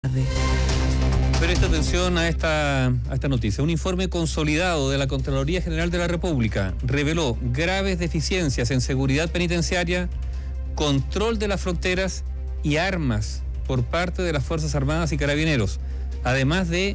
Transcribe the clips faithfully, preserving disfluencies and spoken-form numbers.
Presta atención a esta, a esta noticia. Un informe consolidado de la Contraloría General de la República reveló graves deficiencias en seguridad penitenciaria, control de las fronteras y armas por parte de las Fuerzas Armadas y Carabineros, además de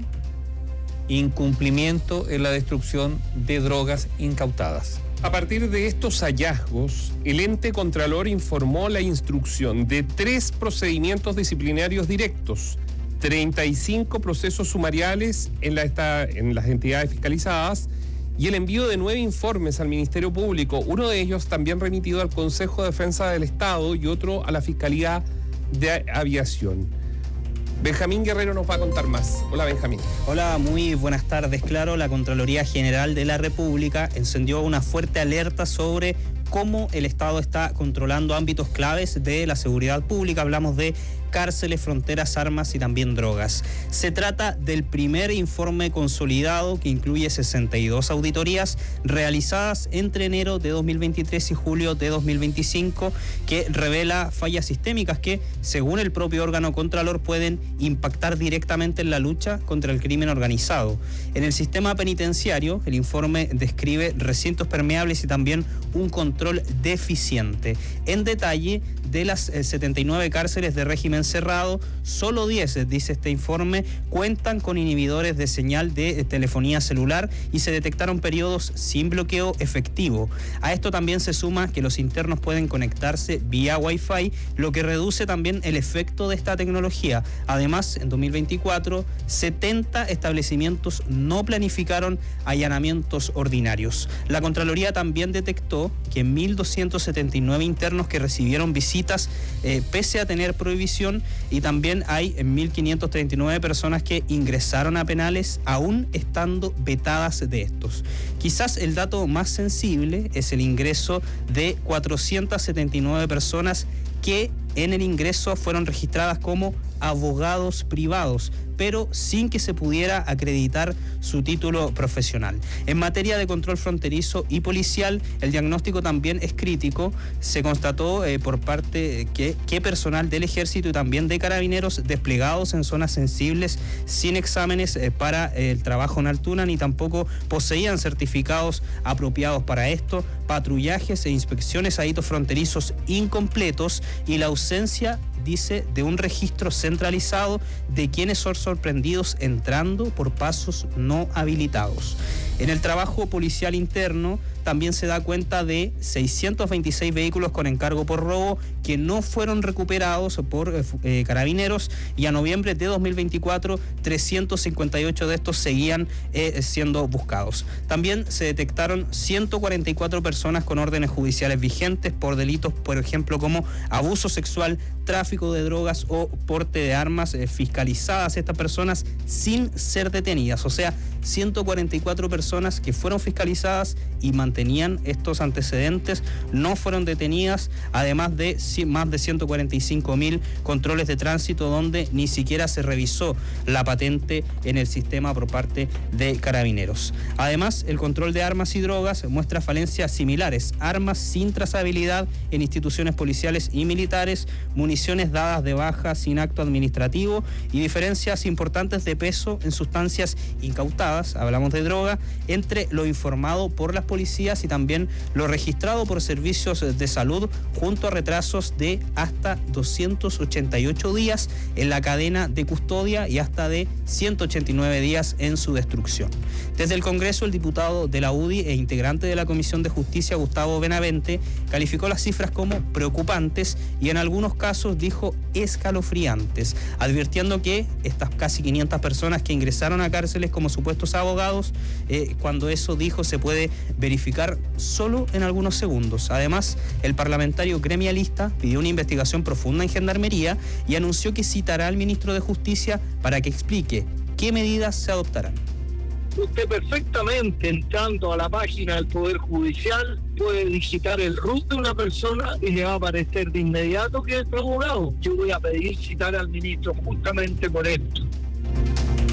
incumplimiento en la destrucción de drogas incautadas. A partir de estos hallazgos, el ente Contralor informó la instrucción de tres procedimientos disciplinarios directos, treinta y cinco procesos sumariales en, la, esta, en las entidades fiscalizadas y el envío de nueve informes al Ministerio Público, uno de ellos también remitido al Consejo de Defensa del Estado y otro a la Fiscalía de Aviación. Benjamín Guerrero nos va a contar más. Hola, Benjamín. Hola, muy buenas tardes. Claro, la Contraloría General de la República encendió una fuerte alerta sobre cómo el Estado está controlando ámbitos claves de la seguridad pública. Hablamos de cárceles, fronteras, armas y también drogas. Se trata del primer informe consolidado que incluye sesenta y dos auditorías realizadas entre enero de dos mil veintitrés y julio de dos mil veinticinco, que revela fallas sistémicas que, según el propio órgano contralor, pueden impactar directamente en la lucha contra el crimen organizado. En el sistema penitenciario, el informe describe recintos permeables y también un control deficiente. En detalle, de las eh, setenta y nueve cárceles de régimen cerrado, solo diez, dice este informe, cuentan con inhibidores de señal de eh, telefonía celular y se detectaron periodos sin bloqueo efectivo. A esto también se suma que los internos pueden conectarse vía Wi-Fi, lo que reduce también el efecto de esta tecnología. Además, en dos mil veinticuatro, setenta establecimientos no planificaron allanamientos ordinarios. La Contraloría también detectó que mil doscientos setenta y nueve internos que recibieron visitas eh, pese a tener prohibición, y también hay mil quinientas treinta y nueve personas que ingresaron a penales aún estando vetadas de estos. Quizás el dato más sensible es el ingreso de cuatrocientas setenta y nueve personas que en el ingreso fueron registradas como abogados privados, pero sin que se pudiera acreditar su título profesional. En materia de control fronterizo y policial, el diagnóstico también es crítico. Se constató eh, por parte que, que personal del Ejército y también de Carabineros desplegados en zonas sensibles sin exámenes eh, para eh, el trabajo en altura, ni tampoco poseían certificados apropiados para esto, patrullajes e inspecciones a hitos fronterizos incompletos y la ausencia, dice, de un registro centralizado de quienes son sorprendidos entrando por pasos no habilitados. En el trabajo policial interno también se da cuenta de seiscientos veintiséis vehículos con encargo por robo que no fueron recuperados por eh, Carabineros, y a noviembre de dos mil veinticuatro trescientos cincuenta y ocho de estos seguían eh, siendo buscados. También se detectaron ciento cuarenta y cuatro personas con órdenes judiciales vigentes por delitos, por ejemplo, como abuso sexual, tráfico de drogas o porte de armas, eh, fiscalizadas estas personas sin ser detenidas. O sea, ciento cuarenta y cuatro personas que fueron fiscalizadas y mantenían estos antecedentes no fueron detenidas, además de más de ciento cuarenta y cinco mil controles de tránsito donde ni siquiera se revisó la patente en el sistema por parte de Carabineros. Además, el control de armas y drogas muestra falencias similares: armas sin trazabilidad en instituciones policiales y militares, municiones dadas de baja sin acto administrativo y diferencias importantes de peso en sustancias incautadas, hablamos de droga, entre lo informado por las policías y también lo registrado por servicios de salud, junto a retrasos de hasta doscientos ochenta y ocho días en la cadena de custodia y hasta de ciento ochenta y nueve días en su destrucción. Desde el Congreso, el diputado de la U D I e integrante de la Comisión de Justicia, Gustavo Benavente, calificó las cifras como preocupantes y en algunos casos dijo escalofriantes, advirtiendo que estas casi quinientas personas que ingresaron a cárceles como supuestos abogados, eh, cuando eso dijo se puede verificar solo en algunos segundos. Además, el parlamentario gremialista pidió una investigación profunda en Gendarmería y anunció que citará al ministro de Justicia para que explique qué medidas se adoptarán. Usted perfectamente, entrando a la página del Poder Judicial, puede digitar el R U T de una persona y le va a aparecer de inmediato que es procurado. Yo voy a pedir citar al ministro justamente por esto.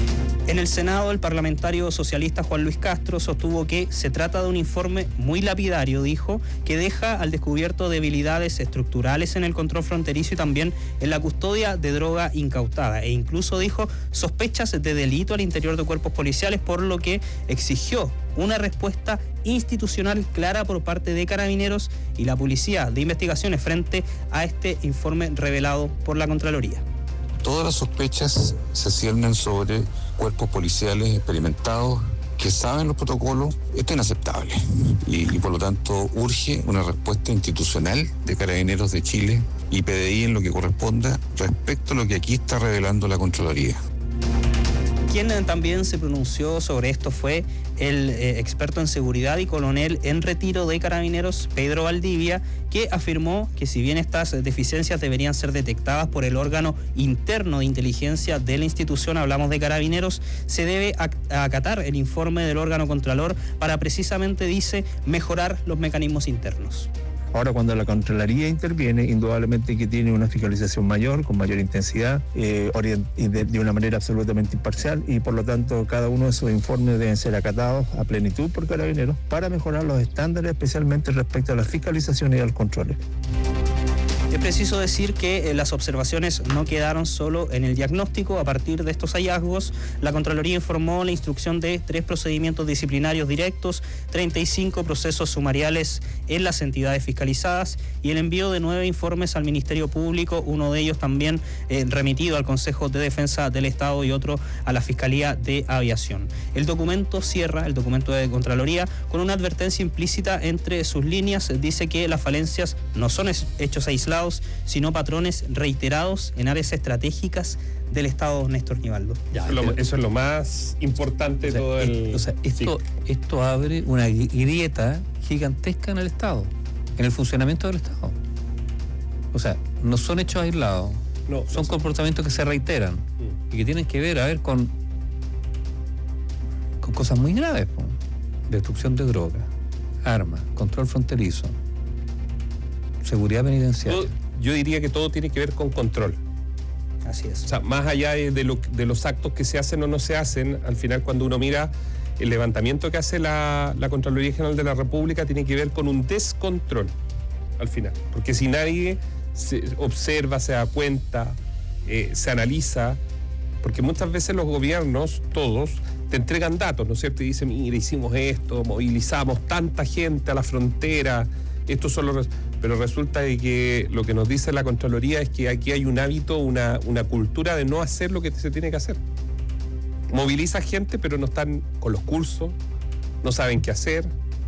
En el Senado, el parlamentario socialista Juan Luis Castro sostuvo que se trata de un informe muy lapidario, dijo, que deja al descubierto debilidades estructurales en el control fronterizo y también en la custodia de droga incautada, e incluso dijo sospechas de delito al interior de cuerpos policiales, por lo que exigió una respuesta institucional clara por parte de Carabineros y la Policía de Investigaciones frente a este informe revelado por la Contraloría. Todas las sospechas se ciernen sobre cuerpos policiales experimentados que saben los protocolos. Esto es inaceptable y, y por lo tanto urge una respuesta institucional de Carabineros de Chile y P D I en lo que corresponda respecto a lo que aquí está revelando la Contraloría. Quien también se pronunció sobre esto fue el eh, experto en seguridad y coronel en retiro de Carabineros, Pedro Valdivia, que afirmó que si bien estas deficiencias deberían ser detectadas por el órgano interno de inteligencia de la institución, hablamos de Carabineros, se debe acatar el informe del órgano contralor para precisamente, dice, mejorar los mecanismos internos. Ahora, cuando la Contraloría interviene, indudablemente que tiene una fiscalización mayor, con mayor intensidad, eh, y de, de una manera absolutamente imparcial, y por lo tanto cada uno de sus informes deben ser acatados a plenitud por Carabineros para mejorar los estándares, especialmente respecto a las fiscalizaciones y a los controles. Es preciso decir que eh, las observaciones no quedaron solo en el diagnóstico. A partir de estos hallazgos, la Contraloría informó la instrucción de tres procedimientos disciplinarios directos, treinta y cinco procesos sumariales en las entidades fiscalizadas y el envío de nueve informes al Ministerio Público, uno de ellos también eh, remitido al Consejo de Defensa del Estado y otro a la Fiscalía de Aviación. El documento cierra, el documento de Contraloría, con una advertencia implícita entre sus líneas. Dice que las falencias no son hechos aislados, sino patrones reiterados en áreas estratégicas del Estado, Néstor Nivaldo. Ya, eso, es eso es lo más importante de o sea, todo el... Es, o sea, esto, sí. esto abre una grieta gigantesca en el Estado, en el funcionamiento del Estado. O sea, no son hechos aislados, no, son no comportamientos que se reiteran mm. y que tienen que ver, a ver, con, con cosas muy graves, ¿no? Destrucción de drogas, armas, control fronterizo, seguridad penitenciaria. Todo, yo diría que todo tiene que ver con control. Así es. O sea, más allá de, de, lo, de los actos que se hacen o no se hacen, al final cuando uno mira el levantamiento que hace la, la Contraloría General de la República, tiene que ver con un descontrol, al final. Porque si nadie se observa, se da cuenta, eh, se analiza, porque muchas veces los gobiernos, todos, te entregan datos, ¿no es cierto? Y dicen, mira, hicimos esto, movilizamos tanta gente a la frontera, estos son los... Pero resulta de que lo que nos dice la Contraloría es que aquí hay un hábito, una, una cultura de no hacer lo que se tiene que hacer. Moviliza gente, pero no están con los cursos, no saben qué hacer.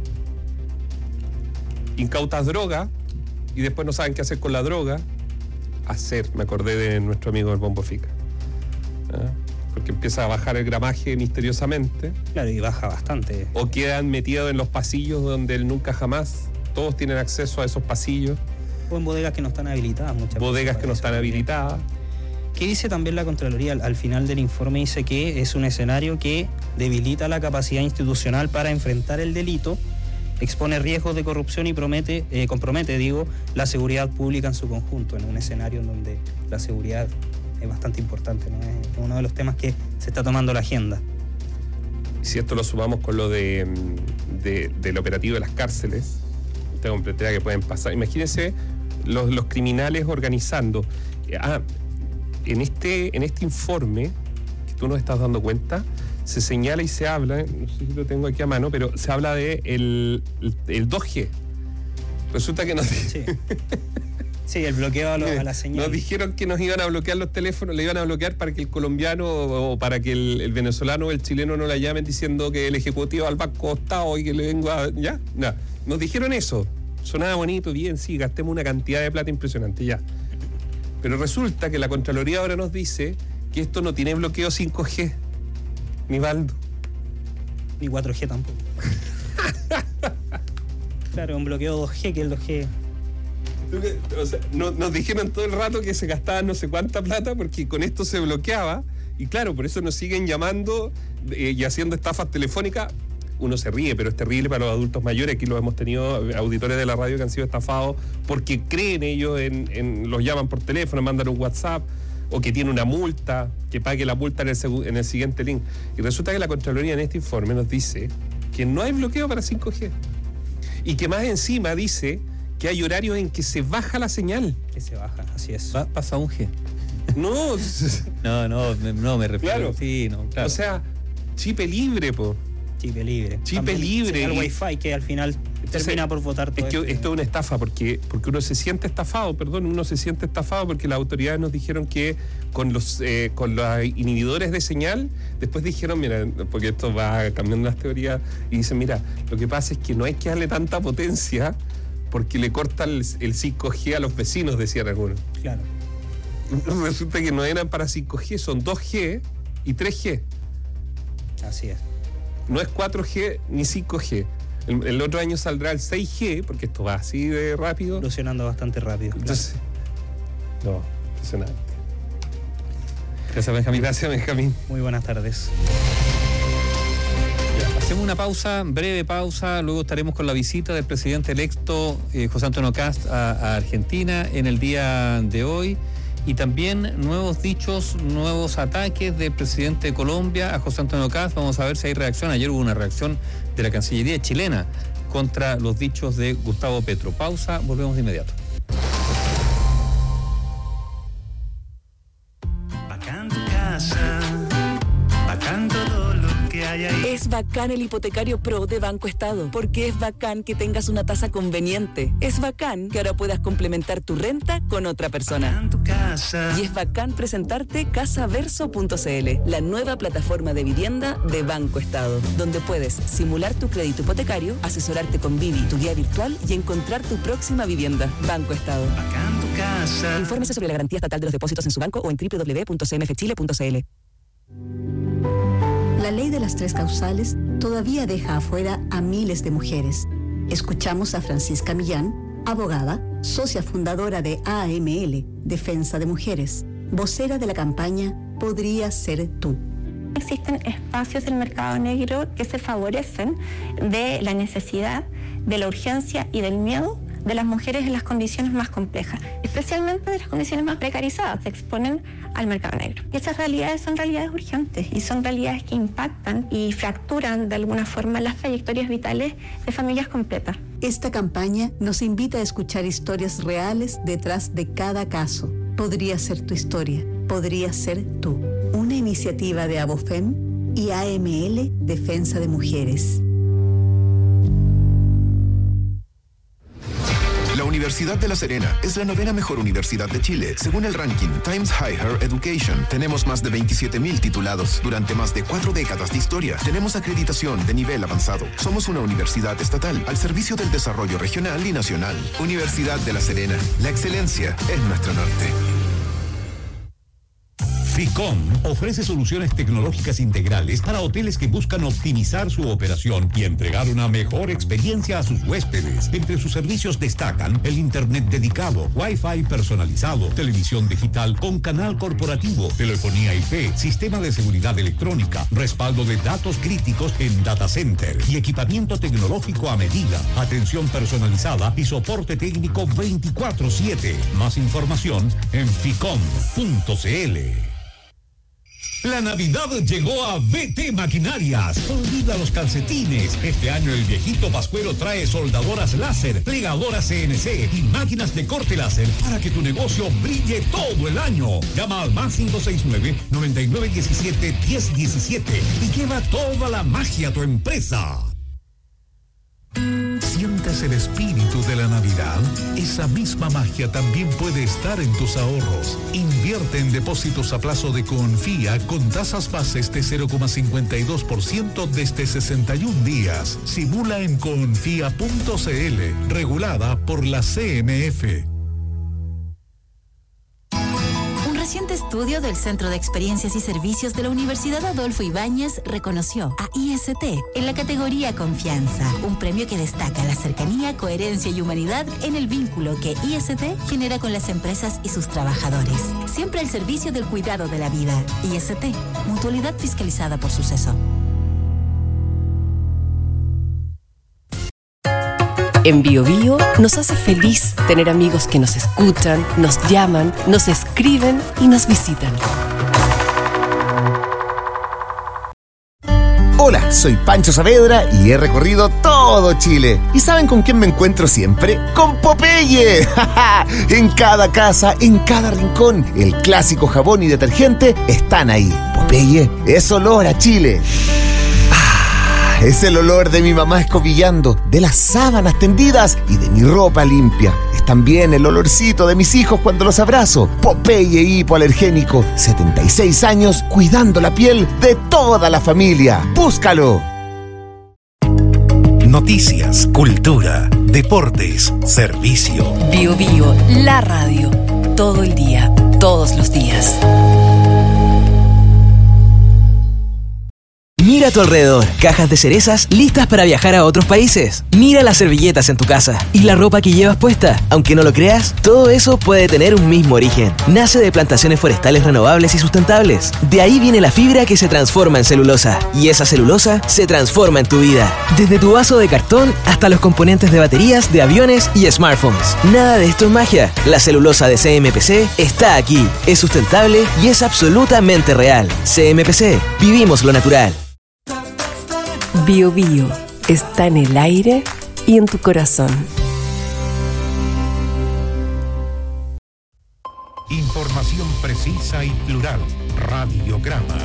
Incautas droga y después no saben qué hacer con la droga. Hacer, me acordé de nuestro amigo el Bombo Fica. ¿Ah? Porque empieza a bajar el gramaje misteriosamente. Claro, y baja bastante. O quedan metidos en los pasillos donde él nunca jamás... Todos tienen acceso a esos pasillos. O en bodegas que no están habilitadas muchas Bodegas veces que no están habilitadas. ¿Qué dice también la Contraloría? Al, al final del informe dice que es un escenario que debilita la capacidad institucional para enfrentar el delito, expone riesgos de corrupción y promete, eh, compromete, digo, la seguridad pública en su conjunto, en un escenario en donde la seguridad es bastante importante, ¿no? Es uno de los temas que se está tomando la agenda. Si esto lo sumamos con lo de, de, del operativo de las cárceles, esta complejidad que pueden pasar. Imagínense los, los criminales organizando. Ah, en este, en este informe, que tú nos estás dando cuenta, se señala y se habla, no sé si lo tengo aquí a mano, pero se habla de el, el, el dos G. Resulta que nos... Sí, sí, el bloqueo a, lo, a la señal. Nos dijeron que nos iban a bloquear los teléfonos, le iban a bloquear para que el colombiano o para que el, el venezolano o el chileno no la llamen diciendo que el ejecutivo al Banco Estado y que le vengo a... ¿Ya? No. Nos dijeron eso. Sonaba bonito, bien, sí, gastemos una cantidad de plata impresionante, ya. Pero resulta que la Contraloría ahora nos dice que esto no tiene bloqueo cinco G. Ni Baldo. Ni cuatro G tampoco. Claro, un bloqueo dos G, que el dos G... O sea, no, nos dijeron todo el rato que se gastaba no sé cuánta plata porque con esto se bloqueaba. Y claro, por eso nos siguen llamando eh, y haciendo estafas telefónicas. Uno se ríe, pero es terrible para los adultos mayores. Aquí lo hemos tenido auditores de la radio que han sido estafados porque creen ellos en, en los llaman por teléfono, mandan un WhatsApp. o que tiene una multa, que pague la multa en el, segu- en el siguiente link. Y resulta que la Contraloría en este informe nos dice que no hay bloqueo para cinco G. Y que más encima dice que hay horarios en que se baja la señal. Que se baja, así es. Va, pasa un G. No, No, no, me- no me refiero. Claro. Sí, no, claro. o sea, chipe libre, po. Chipe libre. Chipe También libre. El Y- Wi-Fi que al final termina por votar todo Es que este- esto es una estafa porque, porque uno se siente estafado, perdón, uno se siente estafado porque las autoridades nos dijeron que con los eh, con los inhibidores de señal, después dijeron, mira, porque esto va cambiando las teorías, y dicen, mira, lo que pasa es que no hay que darle tanta potencia porque le cortan el, el cinco G a los vecinos, decían algunos. Claro. Resulta que no eran para cinco G, son dos G y tres G. Así es. No es cuatro G ni cinco G. El, el otro año saldrá el seis G, porque esto va así de rápido. Evolucionando bastante rápido. claro. Entonces, no, impresionante. Gracias, Benjamín. Gracias, Benjamín. Muy buenas tardes. Hacemos una pausa, breve pausa, luego estaremos con la visita del presidente electo eh, José Antonio Kast a, a Argentina en el día de hoy, y también nuevos dichos, nuevos ataques del presidente de Colombia a José Antonio Kast. Vamos a ver si hay reacción. Ayer hubo una reacción de la Cancillería chilena contra los dichos de Gustavo Petro. Pausa, volvemos de inmediato. Bacán tu casa, bacán todo lo que hay ahí. Es bacán el hipotecario Pro de Banco Estado, porque es bacán que tengas una tasa conveniente. Es bacán que ahora puedas complementar tu renta con otra persona. Bacán tu casa. Y es bacán presentarte casaverso punto c l, la nueva plataforma de vivienda de Banco Estado, donde puedes simular tu crédito hipotecario, asesorarte con Vivi, tu guía virtual, y encontrar tu próxima vivienda. Banco Estado. Bacán tu casa. Infórmese sobre la garantía estatal de los depósitos en su banco o en doble u doble u doble u punto c m f chile punto c l. La ley de las tres causales todavía deja afuera a miles de mujeres. Escuchamos a Francisca Millán, abogada, socia fundadora de A M L, Defensa de Mujeres, vocera de la campaña Podría Ser Tú. Existen espacios del mercado negro que se favorecen de la necesidad, de la urgencia y del miedo de las mujeres en las condiciones más complejas, especialmente de las condiciones más precarizadas, se exponen al mercado negro. Y esas realidades son realidades urgentes y son realidades que impactan y fracturan de alguna forma las trayectorias vitales de familias completas. Esta campaña nos invita a escuchar historias reales detrás de cada caso. Podría ser tu historia, podría ser tú. Una iniciativa de Abofem y A M L, Defensa de Mujeres. La Universidad de La Serena es la novena mejor universidad de Chile, según el ranking Times Higher Education. Tenemos más de veintisiete mil titulados durante más de cuatro décadas de historia. Tenemos acreditación de nivel avanzado. Somos una universidad estatal al servicio del desarrollo regional y nacional. Universidad de La Serena. La excelencia es nuestro norte. Ficom ofrece soluciones tecnológicas integrales para hoteles que buscan optimizar su operación y entregar una mejor experiencia a sus huéspedes. Entre sus servicios destacan el internet dedicado, Wi-Fi personalizado, televisión digital con canal corporativo, telefonía I P, sistema de seguridad electrónica, respaldo de datos críticos en data center y equipamiento tecnológico a medida, atención personalizada y soporte técnico veinticuatro siete. Más información en ficom punto c l. La Navidad llegó a B T Maquinarias. Olvida los calcetines. Este año el viejito Pascuero trae soldadoras láser, plegadoras C N C y máquinas de corte láser para que tu negocio brille todo el año. Llama al más cinco seis nueve, noventa y nueve diecisiete, diez diecisiete y lleva toda la magia a tu empresa. ¿Sientes el espíritu de la Navidad? Esa misma magia también puede estar en tus ahorros. Invierte en depósitos a plazo de Confía con tasas bases de cero coma cincuenta y dos por ciento desde sesenta y un días. Simula en confía punto c l, regulada por la C M F. Un reciente estudio del Centro de Experiencias y Servicios de la Universidad Adolfo Ibáñez reconoció a I S T en la categoría Confianza, un premio que destaca la cercanía, coherencia y humanidad en el vínculo que I S T genera con las empresas y sus trabajadores. Siempre al servicio del cuidado de la vida. I S T, mutualidad fiscalizada por Suceso. En Bio Bio nos hace feliz tener amigos que nos escuchan, nos llaman, nos escriben y nos visitan. Hola, soy Pancho Saavedra y he recorrido todo Chile. ¿Y saben con quién me encuentro siempre? ¡Con Popeye! En cada casa, en cada rincón, el clásico jabón y detergente están ahí. Popeye es olor a Chile. Ah, es el olor de mi mamá escobillando, de las sábanas tendidas y de mi ropa limpia. Es también el olorcito de mis hijos cuando los abrazo. Popeye hipoalergénico, setenta y seis años cuidando la piel de toda la familia. ¡Búscalo! Noticias, cultura, deportes, servicio. Bio Bio, la radio. Todo el día, todos los días. Mira a tu alrededor, cajas de cerezas listas para viajar a otros países. Mira las servilletas en tu casa y la ropa que llevas puesta. Aunque no lo creas, todo eso puede tener un mismo origen. Nace de plantaciones forestales renovables y sustentables. De ahí viene la fibra que se transforma en celulosa. Y esa celulosa se transforma en tu vida. Desde tu vaso de cartón hasta los componentes de baterías, de aviones y smartphones. Nada de esto es magia. La celulosa de C M P C está aquí. Es sustentable y es absolutamente real. C M P C. Vivimos lo natural. Bio Bio está en el aire y en tu corazón. Información precisa y plural. Radiograma.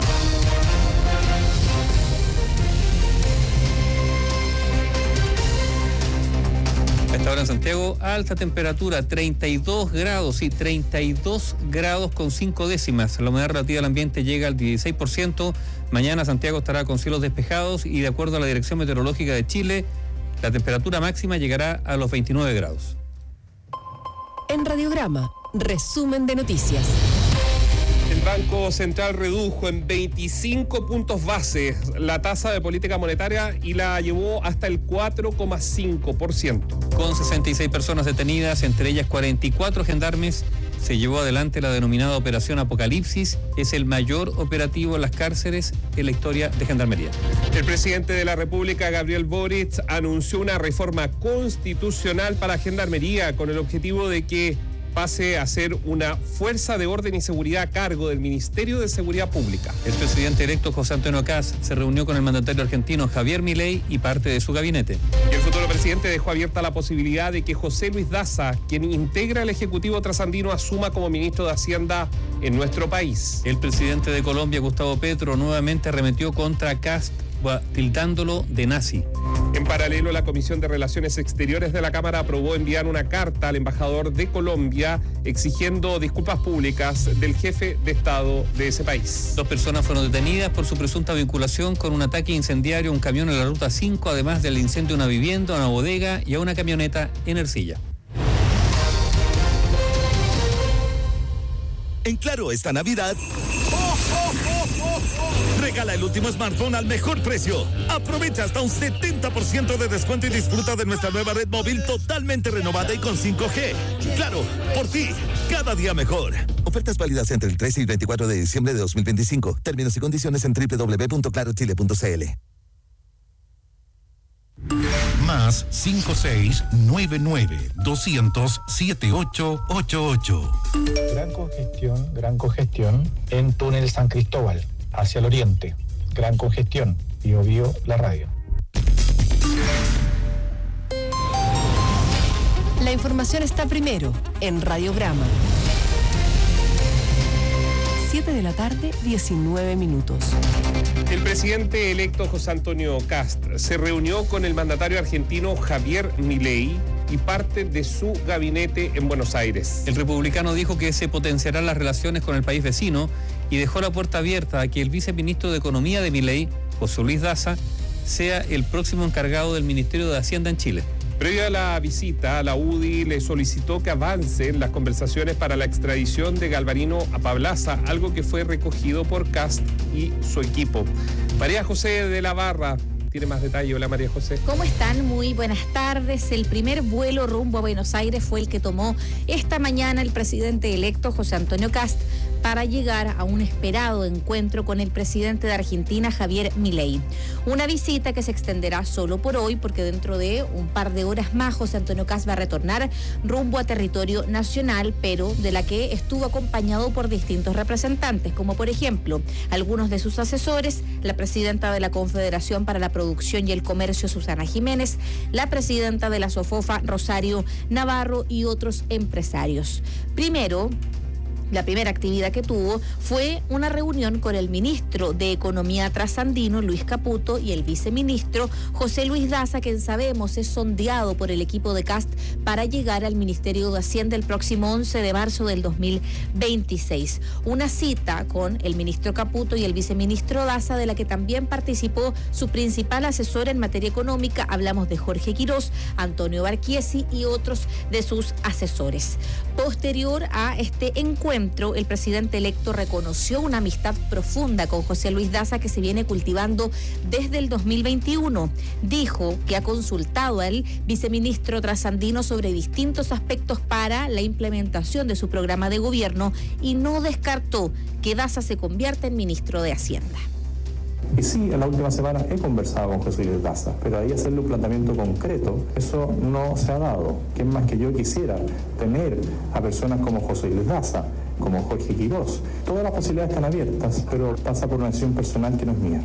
A esta hora en Santiago, alta temperatura, treinta y dos grados y treinta y dos grados con cinco décimas. La humedad relativa del ambiente llega al dieciséis por ciento. Mañana Santiago estará con cielos despejados y de acuerdo a la Dirección Meteorológica de Chile, la temperatura máxima llegará a los veintinueve grados. En Radiograma, resumen de noticias. El Banco Central redujo en veinticinco puntos base la tasa de política monetaria y la llevó hasta el cuatro coma cinco por ciento. Con sesenta y seis personas detenidas, entre ellas cuarenta y cuatro gendarmes, se llevó adelante la denominada Operación Apocalipsis. Es el mayor operativo en las cárceles en la historia de Gendarmería. El presidente de la República, Gabriel Boric, anunció una reforma constitucional para Gendarmería con el objetivo de que pase a ser una fuerza de orden y seguridad a cargo del Ministerio de Seguridad Pública. El presidente electo José Antonio Kast se reunió con el mandatario argentino Javier Milei y parte de su gabinete. Y el futuro presidente dejó abierta la posibilidad de que José Luis Daza, quien integra el Ejecutivo trasandino, asuma como ministro de Hacienda en nuestro país. El presidente de Colombia, Gustavo Petro, nuevamente arremetió contra Kast, tildándolo de nazi. En paralelo, la Comisión de Relaciones Exteriores de la Cámara aprobó enviar una carta al embajador de Colombia exigiendo disculpas públicas del jefe de Estado de ese país. Dos personas fueron detenidas por su presunta vinculación con un ataque incendiario a un camión en la Ruta cinco, además del incendio de una vivienda, una bodega y a una camioneta en Ercilla. En Claro, esta Navidad, ¡oh, oh, oh, oh, oh! Regala el último smartphone al mejor precio. Aprovecha hasta un setenta por ciento de descuento y disfruta de nuestra nueva red móvil totalmente renovada y con cinco G. Claro, por ti, cada día mejor. Ofertas válidas entre el trece y veinticuatro de diciembre de dos mil veinticinco. Términos y condiciones en doble u doble u doble u punto claro chile punto c l. Más cinco seis nueve nueve dos cero cero siete ocho ocho ocho. Gran congestión, gran congestión en túnel San Cristóbal, hacia el oriente. Gran congestión. Bio Bio, la radio. La información está primero en Radiograma. siete de la tarde, diecinueve minutos. El presidente electo José Antonio Kast se reunió con el mandatario argentino Javier Milei y parte de su gabinete en Buenos Aires. El republicano dijo que se potenciarán las relaciones con el país vecino y dejó la puerta abierta a que el viceministro de Economía de Milei, José Luis Daza, sea el próximo encargado del Ministerio de Hacienda en Chile. Previo a la visita, la U D I le solicitó que avancen las conversaciones para la extradición de Galvarino a Pablaza, algo que fue recogido por Kast y su equipo. María José de la Barra, tiene más detalle. Hola, María José. ¿Cómo están? Muy buenas tardes. El primer vuelo rumbo a Buenos Aires fue el que tomó esta mañana el presidente electo José Antonio Kast para llegar a un esperado encuentro con el presidente de Argentina, Javier Milei. Una visita que se extenderá solo por hoy, porque dentro de un par de horas más José Antonio Kast va a retornar rumbo a territorio nacional, pero de la que estuvo acompañado por distintos representantes, como por ejemplo algunos de sus asesores, la presidenta de la Confederación para la Producción y el Comercio, Susana Jiménez, la presidenta de la SOFOFA, Rosario Navarro, y otros empresarios. Primero, la primera actividad que tuvo fue una reunión con el ministro de Economía trasandino, Luis Caputo, y el viceministro José Luis Daza, quien sabemos es sondeado por el equipo de Kast para llegar al Ministerio de Hacienda el próximo once de marzo del dos mil veintiséis. Una cita con el ministro Caputo y el viceministro Daza, de la que también participó su principal asesor en materia económica. Hablamos de Jorge Quirós, Antonio Barchiesi y otros de sus asesores. Posterior a este encuentro, el presidente electo reconoció una amistad profunda con José Luis Daza que se viene cultivando desde el dos mil veintiuno. Dijo que ha consultado al viceministro trasandino sobre distintos aspectos para la implementación de su programa de gobierno y no descartó que Daza se convierta en ministro de Hacienda. Y sí, en la última semana he conversado con José Luis Daza, pero ahí hacerle un planteamiento concreto, eso no se ha dado. ¿Qué más que yo quisiera tener a personas como José Luis Daza, como Jorge Quirós? Todas las posibilidades están abiertas, pero pasa por una decisión personal que no es mía.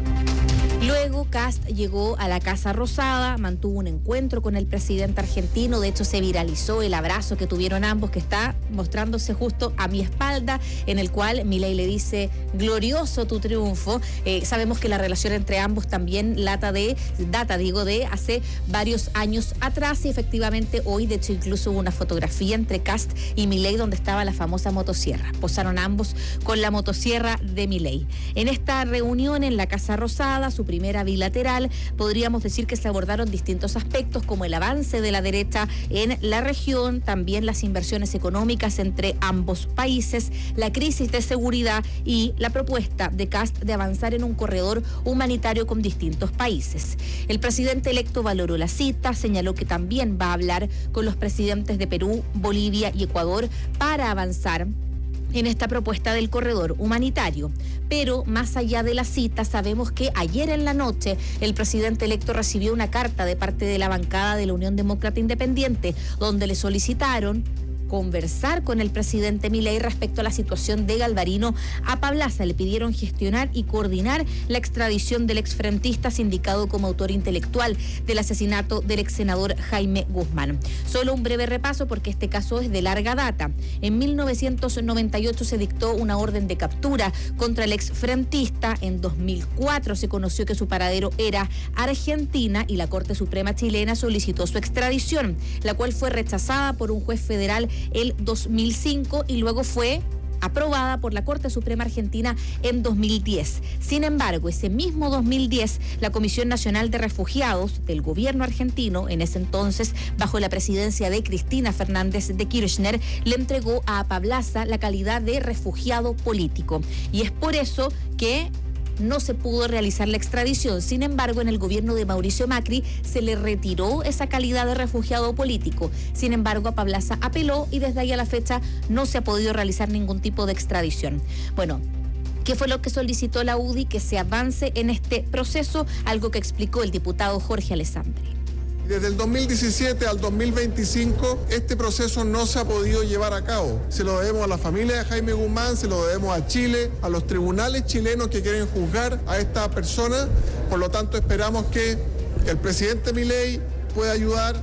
Luego, Kast llegó a la Casa Rosada, mantuvo un encuentro con el presidente argentino. De hecho, se viralizó el abrazo que tuvieron ambos, que está mostrándose justo a mi espalda, en el cual Milei le dice: glorioso tu triunfo. Eh, sabemos que la relación entre ambos también lata de, data, digo, de hace varios años atrás, y efectivamente hoy, de hecho, incluso hubo una fotografía entre Kast y Milei donde estaba la famosa motosierra. Posaron ambos con la motosierra de Milei. En esta reunión en la Casa Rosada, su primera bilateral, podríamos decir que se abordaron distintos aspectos como el avance de la derecha en la región, también las inversiones económicas entre ambos países, la crisis de seguridad y la propuesta de Kast de avanzar en un corredor humanitario con distintos países. El presidente electo valoró la cita, señaló que también va a hablar con los presidentes de Perú, Bolivia y Ecuador para avanzar en esta propuesta del corredor humanitario. Pero más allá de la cita, sabemos que ayer en la noche el presidente electo recibió una carta de parte de la bancada de la Unión Demócrata Independiente, donde le solicitaron conversar con el presidente Milei respecto a la situación de Galvarino Apablaza. Le pidieron gestionar y coordinar la extradición del exfrentista sindicado como autor intelectual del asesinato del ex senador Jaime Guzmán. Solo un breve repaso, porque este caso es de larga data. En mil novecientos noventa y ocho se dictó una orden de captura contra el exfrentista. En dos mil cuatro se conoció que su paradero era Argentina y la Corte Suprema chilena solicitó su extradición, la cual fue rechazada por un juez federal el dos mil cinco y luego fue aprobada por la Corte Suprema Argentina en dos mil diez. Sin embargo, ese mismo dos mil diez, la Comisión Nacional de Refugiados del gobierno argentino, en ese entonces bajo la presidencia de Cristina Fernández de Kirchner, le entregó a Apablaza la calidad de refugiado político. Y es por eso que no se pudo realizar la extradición. Sin embargo, en el gobierno de Mauricio Macri se le retiró esa calidad de refugiado político. Sin embargo, Apablaza apeló y desde ahí a la fecha no se ha podido realizar ningún tipo de extradición. Bueno, ¿qué fue lo que solicitó la U D I? Que se avance en este proceso, algo que explicó el diputado Jorge Alessandri. Desde el dos mil diecisiete al dos mil veinticinco, este proceso no se ha podido llevar a cabo. Se lo debemos a la familia de Jaime Guzmán, se lo debemos a Chile, a los tribunales chilenos que quieren juzgar a esta persona. Por lo tanto, esperamos que el presidente Milei pueda ayudar.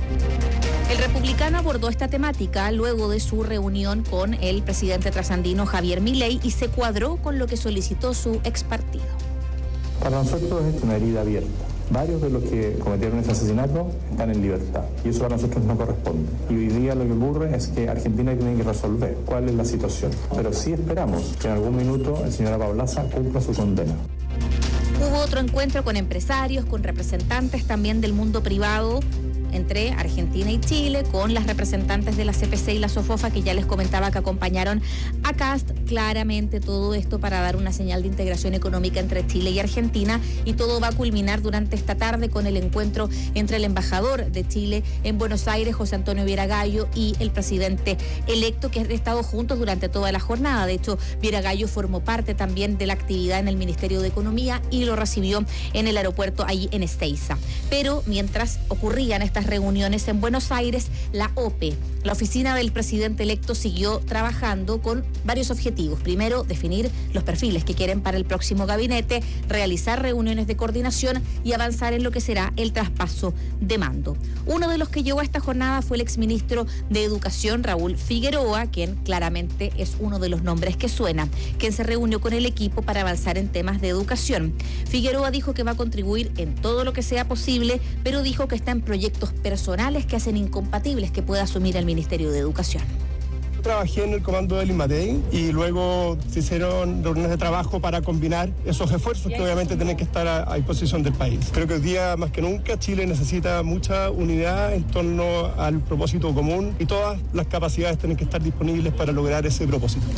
El republicano abordó esta temática luego de su reunión con el presidente trasandino Javier Milei y se cuadró con lo que solicitó su ex partido. Para nosotros es una herida abierta. Varios de los que cometieron ese asesinato están en libertad y eso para nosotros no corresponde. Y hoy día lo que ocurre es que Argentina tiene que resolver cuál es la situación. Pero sí esperamos que en algún minuto el señor Apablaza cumpla su condena. Hubo otro encuentro con empresarios, con representantes también del mundo privado, entre Argentina y Chile, con las representantes de la C P C y la SOFOFA, que ya les comentaba que acompañaron a Kast. Claramente todo esto para dar una señal de integración económica entre Chile y Argentina, y todo va a culminar durante esta tarde con el encuentro entre el embajador de Chile en Buenos Aires, José Antonio Vieragallo, y el presidente electo, que han estado juntos durante toda la jornada. De hecho, Vieragallo formó parte también de la actividad en el Ministerio de Economía y lo recibió en el aeropuerto allí en Ezeiza. Pero mientras ocurrían estas reuniones en Buenos Aires, la O P E, la oficina del presidente electo, siguió trabajando con varios objetivos. Primero, definir los perfiles que quieren para el próximo gabinete, realizar reuniones de coordinación y avanzar en lo que será el traspaso de mando. Uno de los que llegó a esta jornada fue el exministro de Educación, Raúl Figueroa, quien claramente es uno de los nombres que suena, quien se reunió con el equipo para avanzar en temas de educación. Figueroa dijo que va a contribuir en todo lo que sea posible, pero dijo que está en proyectos personales que hacen incompatibles que pueda asumir el Ministerio de Educación. Trabajé en el comando del INMATEI y luego se hicieron reuniones de trabajo para combinar esos esfuerzos que obviamente tienen que estar a, a disposición del país. Creo que hoy día más que nunca Chile necesita mucha unidad en torno al propósito común, y todas las capacidades tienen que estar disponibles para lograr ese propósito.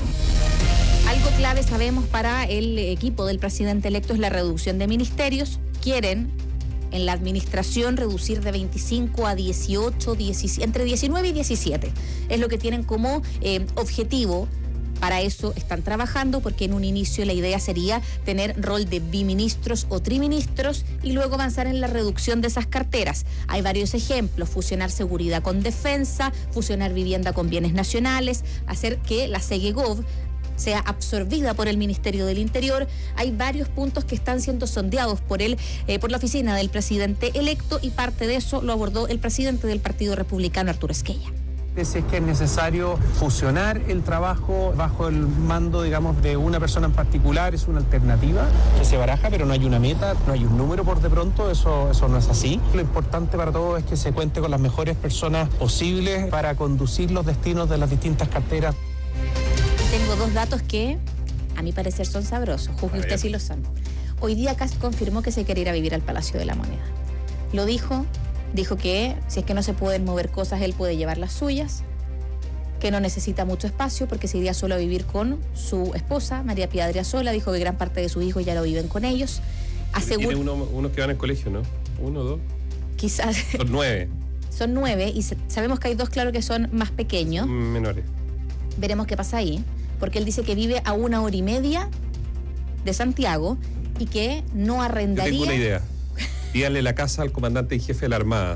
Algo clave sabemos para el equipo del presidente electo es la reducción de ministerios. Quieren en la administración reducir de veinticinco a dieciocho, diecisiete, entre diecinueve y diecisiete. Es lo que tienen como eh, objetivo. Para eso están trabajando, porque en un inicio la idea sería tener rol de biministros o triministros y luego avanzar en la reducción de esas carteras. Hay varios ejemplos: fusionar seguridad con defensa, fusionar vivienda con bienes nacionales, hacer que la SEGEGOV sea absorbida por el Ministerio del Interior. Hay varios puntos que están siendo sondeados por el, eh, por la oficina del presidente electo, y parte de eso lo abordó el presidente del Partido Republicano, Arturo Esquella. Si es que es necesario fusionar el trabajo bajo el mando, digamos, de una persona en particular, es una alternativa que se baraja, pero no hay una meta, no hay un número por de pronto, eso, eso no es así. Lo importante para todos es que se cuente con las mejores personas posibles para conducir los destinos de las distintas carteras. Tengo dos datos que, a mi parecer, son sabrosos. Juzgue usted si lo son. Hoy día Kast confirmó que se quiere ir a vivir al Palacio de la Moneda. Lo dijo, dijo que si es que no se pueden mover cosas, él puede llevar las suyas, que no necesita mucho espacio porque se iría solo a vivir con su esposa, María Pía Adriasola. Dijo que gran parte de sus hijos ya lo viven con ellos. Asegura... Tiene uno, unos que van al colegio, ¿no? Uno, dos. Quizás. Son nueve. Son nueve, y sabemos que hay dos, claro, que son más pequeños. Menores. Veremos qué pasa ahí, porque él dice que vive a una hora y media de Santiago y que no arrendaría... Yo tengo una idea. Díganle la casa al comandante y jefe de la Armada.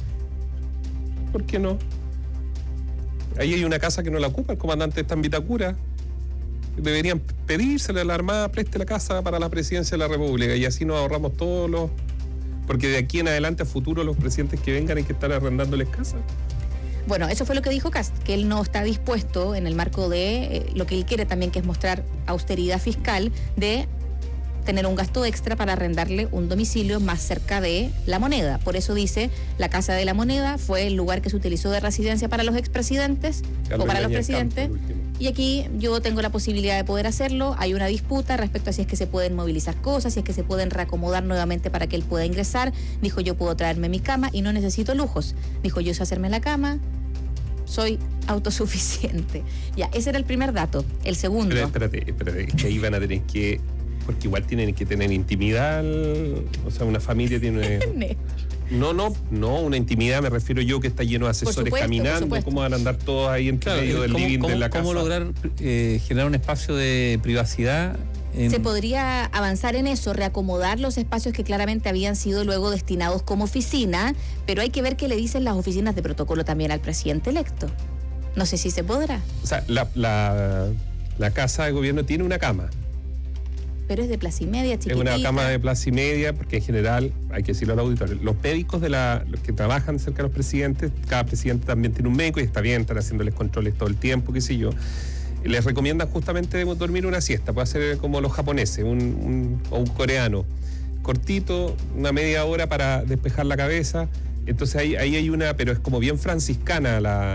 ¿Por qué no? Ahí hay una casa que no la ocupa, el comandante está en Vitacura. Deberían pedírsele a la Armada, preste la casa para la presidencia de la República, y así nos ahorramos todos los... Porque de aquí en adelante, a futuro, los presidentes que vengan hay que estar arrendándoles casas. Bueno, eso fue lo que dijo Kast, que él no está dispuesto, en el marco de eh, lo que él quiere también, que es mostrar austeridad fiscal, de tener un gasto extra para arrendarle un domicilio más cerca de La Moneda. Por eso dice, la Casa de La Moneda fue el lugar que se utilizó de residencia para los expresidentes o para los presidentes. Y aquí yo tengo la posibilidad de poder hacerlo. Hay una disputa respecto a si es que se pueden movilizar cosas, si es que se pueden reacomodar nuevamente para que él pueda ingresar. Dijo, yo puedo traerme mi cama y no necesito lujos. Dijo, yo sé hacerme la cama, soy autosuficiente. Ya, ese era el primer dato. El segundo... Pero espérate, espérate, es que ahí van a tener que... Porque igual tienen que tener intimidad, o sea, una familia tiene... No, no, no, una intimidad, me refiero yo, que está lleno de asesores supuesto, caminando, cómo van a andar todos ahí en claro, medio del ¿cómo, living cómo, de la casa. ¿Cómo lograr eh, generar un espacio de privacidad? En... Se podría avanzar en eso, reacomodar los espacios que claramente habían sido luego destinados como oficina, pero hay que ver qué le dicen las oficinas de protocolo también al presidente electo. No sé si se podrá. O sea, la, la, la casa de gobierno tiene una cama. Pero es de plaza y media, chiquitita. Es una cama de plaza y media, porque en general, hay que decirlo al auditorio, los médicos de la, los que trabajan cerca de los presidentes, cada presidente también tiene un médico y está bien, están haciéndoles controles todo el tiempo, qué sé yo. Les recomiendan justamente dormir una siesta, puede ser como los japoneses, un, un, o un coreano, cortito, una media hora para despejar la cabeza. Entonces ahí, ahí hay una, pero es como bien franciscana la,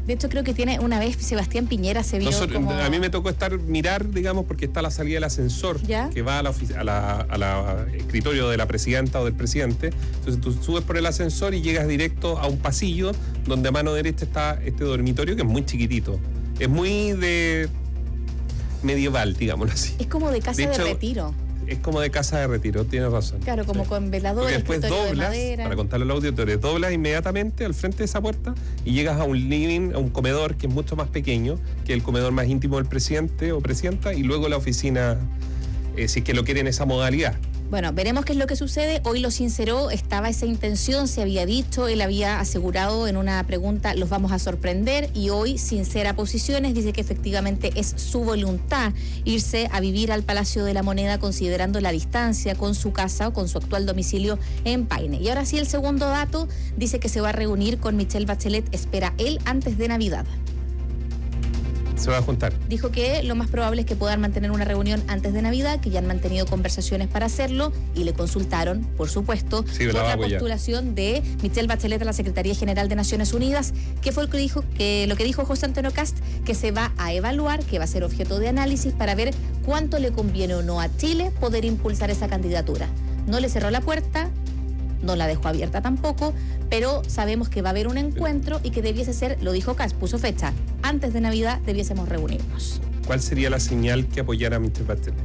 De hecho, creo que tiene una vez Sebastián Piñera se vio Nosotros, como... A mí me tocó estar mirar, digamos, porque está la salida del ascensor ¿Ya? que va a la, ofici- a la, a la escritorio de la presidenta o del presidente. Entonces tú subes por el ascensor y llegas directo a un pasillo donde a mano derecha está este dormitorio que es muy chiquitito. Es muy de medieval, digámoslo así. Es como de casa De de, hecho, retiro. Es como de casa de retiro, tienes razón. Claro, como con velador, Porque después escritorio de doblas, madera. para contarle a los auditores, doblas inmediatamente al frente de esa puerta y llegas a un living, a un comedor que es mucho más pequeño que el comedor más íntimo del presidente o presidenta, y luego la oficina, eh, si es que lo quieren esa modalidad. Bueno, veremos qué es lo que sucede. Hoy lo sinceró, estaba esa intención, se había dicho, él había asegurado en una pregunta, los vamos a sorprender, y hoy sincera posiciones, dice que efectivamente es su voluntad irse a vivir al Palacio de la Moneda considerando la distancia con su casa o con su actual domicilio en Paine. Y ahora sí, el segundo dato, dice que se va a reunir con Michelle Bachelet, espera él, antes de Navidad. Se va a juntar. Dijo que lo más probable es que puedan mantener una reunión antes de Navidad, que ya han mantenido conversaciones para hacerlo, y le consultaron, por supuesto, Sí, por la va a la apoyar. postulación de Michelle Bachelet a la Secretaría General de Naciones Unidas, que fue lo que dijo, que lo que dijo José Antonio Kast, que se va a evaluar, que va a ser objeto de análisis para ver cuánto le conviene o no a Chile poder impulsar esa candidatura. No le cerró la puerta, no la dejó abierta tampoco, pero sabemos que va a haber un encuentro y que debiese ser, lo dijo Kast, puso fecha, antes de Navidad debiésemos reunirnos. ¿Cuál sería la señal que apoyara a mister Bachelet?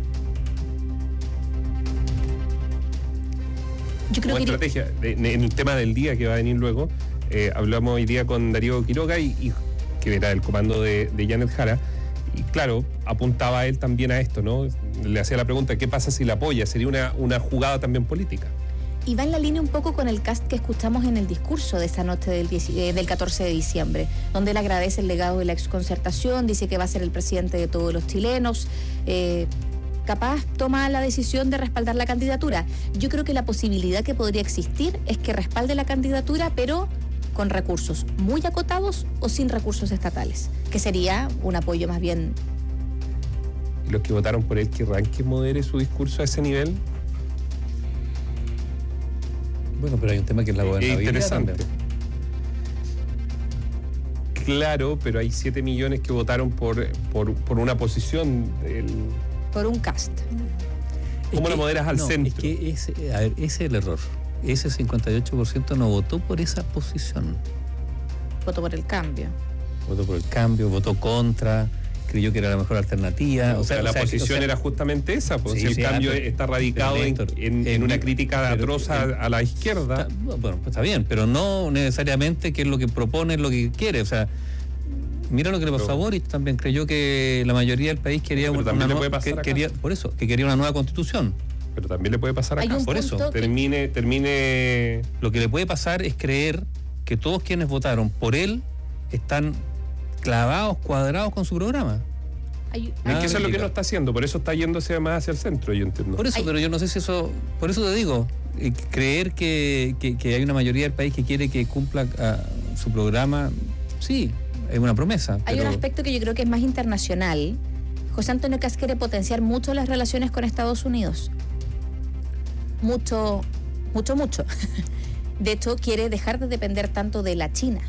Yo creo Como que estrategia, en en el tema del día que va a venir luego, eh, hablamos hoy día con Darío Quiroga, y, y que era el comando de, de Janet Jara, y claro, apuntaba él también a esto, ¿no? Le hacía la pregunta, ¿qué pasa si la apoya? Sería una, una jugada también política. Y va en la línea un poco con el cast que escuchamos en el discurso de esa noche del, diez, eh, del catorce de diciembre, donde él agradece el legado de la exconcertación, dice que va a ser el presidente de todos los chilenos, eh, capaz toma la decisión de respaldar la candidatura. Yo creo que la posibilidad que podría existir es que respalde la candidatura, pero con recursos muy acotados o sin recursos estatales, que sería un apoyo más bien... ¿Y los que votaron por él querrán que modere su discurso a ese nivel? Bueno, pero hay un tema que es la Es gobernabilidad. interesante. también. Claro, pero hay siete millones que votaron por, por, por una posición del... por un cast. ¿Cómo Es la que- moderas al no, centro? Es que ese, a ver, ese es el error. Ese cincuenta y ocho por ciento no votó por esa posición. Voto por el cambio. Votó por el cambio, votó contra, creyó que era la mejor alternativa. O sea, la posición o sea, era justamente esa, pues Sí, si el sí, cambio ah, pero- está radicado pero, en, Néstor, en- en en- una crítica pero- atroz a, a la izquierda. Está, bueno, pues está bien, pero no necesariamente que es lo que propone, es lo que quiere. O sea, mira lo que le pasó Pero- a Boris, también creyó que la mayoría del país quería Pero una también le nueva- puede pasar que- acá. quería, por eso, que quería una nueva constitución. Pero también le puede pasar Hay acá. un Por punto eso, que- Termine, termine. Lo que le puede pasar es creer que todos quienes votaron por él están clavados, cuadrados con su programa. Hay- Es Nada que eso es lo que crítica. no está haciendo, por eso está yéndose más hacia el centro, yo entiendo. Por eso, Hay- pero yo no sé si eso, por eso te digo, eh, creer que, que- que hay una mayoría del país que quiere que cumpla ah, su programa, sí, es una promesa. Hay pero un aspecto que yo creo que es más internacional. José Antonio Kast quiere potenciar mucho las relaciones con Estados Unidos. Mucho, mucho, mucho. De hecho, quiere dejar de depender tanto de la China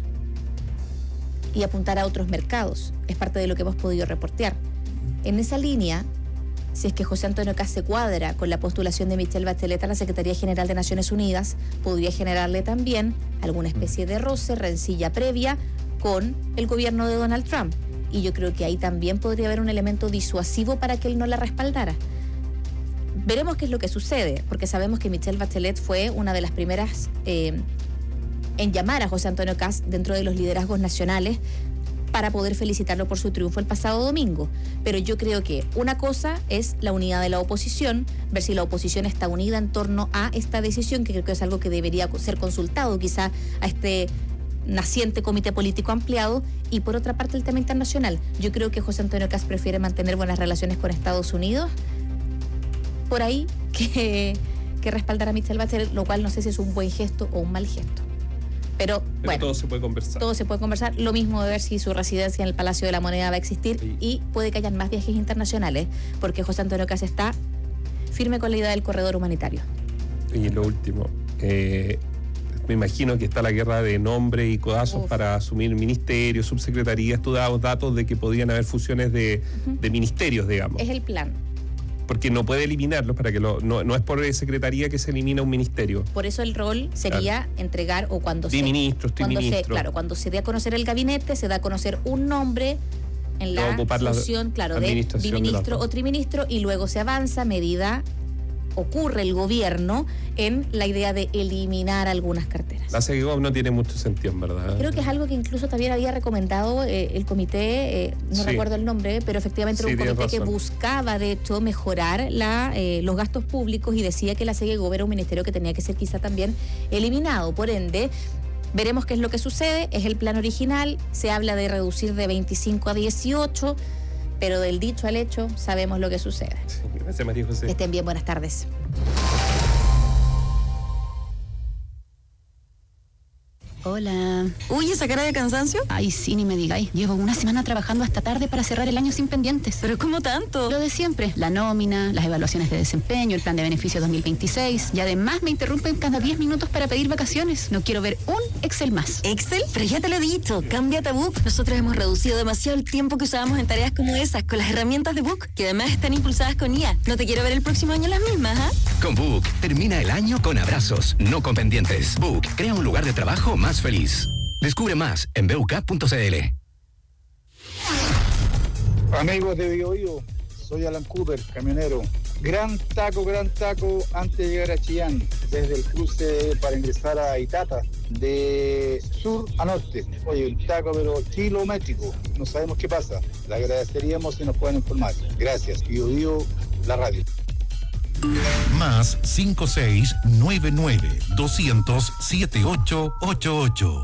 y apuntar a otros mercados. Es parte de lo que hemos podido reportear. En esa línea, si es que José Antonio Kast se cuadra con la postulación de Michelle Bachelet a la Secretaría General de Naciones Unidas, podría generarle también alguna especie de roce, rencilla previa con el gobierno de Donald Trump. Y yo creo que ahí también podría haber un elemento disuasivo para que él no la respaldara. Veremos qué es lo que sucede, porque sabemos que Michelle Bachelet fue una de las primeras eh, en llamar a José Antonio Kast dentro de los liderazgos nacionales para poder felicitarlo por su triunfo el pasado domingo. Pero yo creo que una cosa es la unidad de la oposición, ver si la oposición está unida en torno a esta decisión, que creo que es algo que debería ser consultado quizá a este naciente comité político ampliado, y por otra parte el tema internacional. Yo creo que José Antonio Kast prefiere mantener buenas relaciones con Estados Unidos por ahí que, que respaldar a Michelle Bachelet, lo cual no sé si es un buen gesto o un mal gesto. Pero, Pero bueno, todo se puede conversar. todo se puede conversar. Lo mismo de ver si su residencia en el Palacio de la Moneda va a existir, Sí. y puede que hayan más viajes internacionales, porque José Antonio Kast está firme con la idea del corredor humanitario. Y lo último, eh, Me imagino que está la guerra de nombres y codazos Uf. para asumir ministerios, subsecretarías. Tú dabas datos de que podían haber fusiones de, Uh-huh. de ministerios, digamos. Es el plan. Porque no puede eliminarlos, para que lo, no, no es por secretaría que se elimina un ministerio. Por eso el rol sería Claro. entregar o cuando Di se ministro, estoy cuando se, ministro. claro, cuando se dé a conocer el gabinete, se da a conocer un nombre en Va a la ocupar la función, claro, de administración de biministro los dos. o triministro, y luego se avanza a medida ocurre el gobierno en la idea de eliminar algunas carteras. La SEGOV no tiene mucho sentido, en verdad. Creo que es algo que incluso también había recomendado eh, el comité, eh, no Sí. recuerdo el nombre, pero efectivamente Sí, era un tienes comité que razón. buscaba, de hecho, mejorar la, eh, los gastos públicos, y decía que la SEGOV era un ministerio que tenía que ser quizá también eliminado. Por ende, veremos qué es lo que sucede. Es el plan original, se habla de reducir de veinticinco a dieciocho, pero del dicho al hecho sabemos lo que sucede. Gracias, María José. Que estén bien, buenas tardes. Hola. Uy, ¿esa cara de cansancio? Ay, sí, ni me digáis. Llevo una semana trabajando hasta tarde para cerrar el año sin pendientes. ¿Pero cómo tanto? Lo de siempre. La nómina, las evaluaciones de desempeño, el plan de beneficios dos mil veintiséis. Y además me interrumpen cada diez minutos para pedir vacaciones. No quiero ver un Excel más. ¿Excel? Pero ya te lo he dicho, cámbiate a Book. Nosotros hemos reducido demasiado el tiempo que usábamos en tareas como esas con las herramientas de Book, que además están impulsadas con I A. No te quiero ver el próximo año las mismas, ¿ah? Con Book, termina el año con abrazos, no con pendientes. Book, crea un lugar de trabajo más feliz. Descubre más en b u k punto c l. Amigos de Bio Bio, soy Alan Cooper, camionero. Gran taco, gran taco antes de llegar a Chillán, desde el cruce para ingresar a Itata, de sur a norte. Oye, un taco pero kilométrico, no sabemos qué pasa. Le agradeceríamos si nos pueden informar. Gracias, Bio Bio, la radio. Más cinco seis nueve nueve doscientos siete ocho ocho ocho.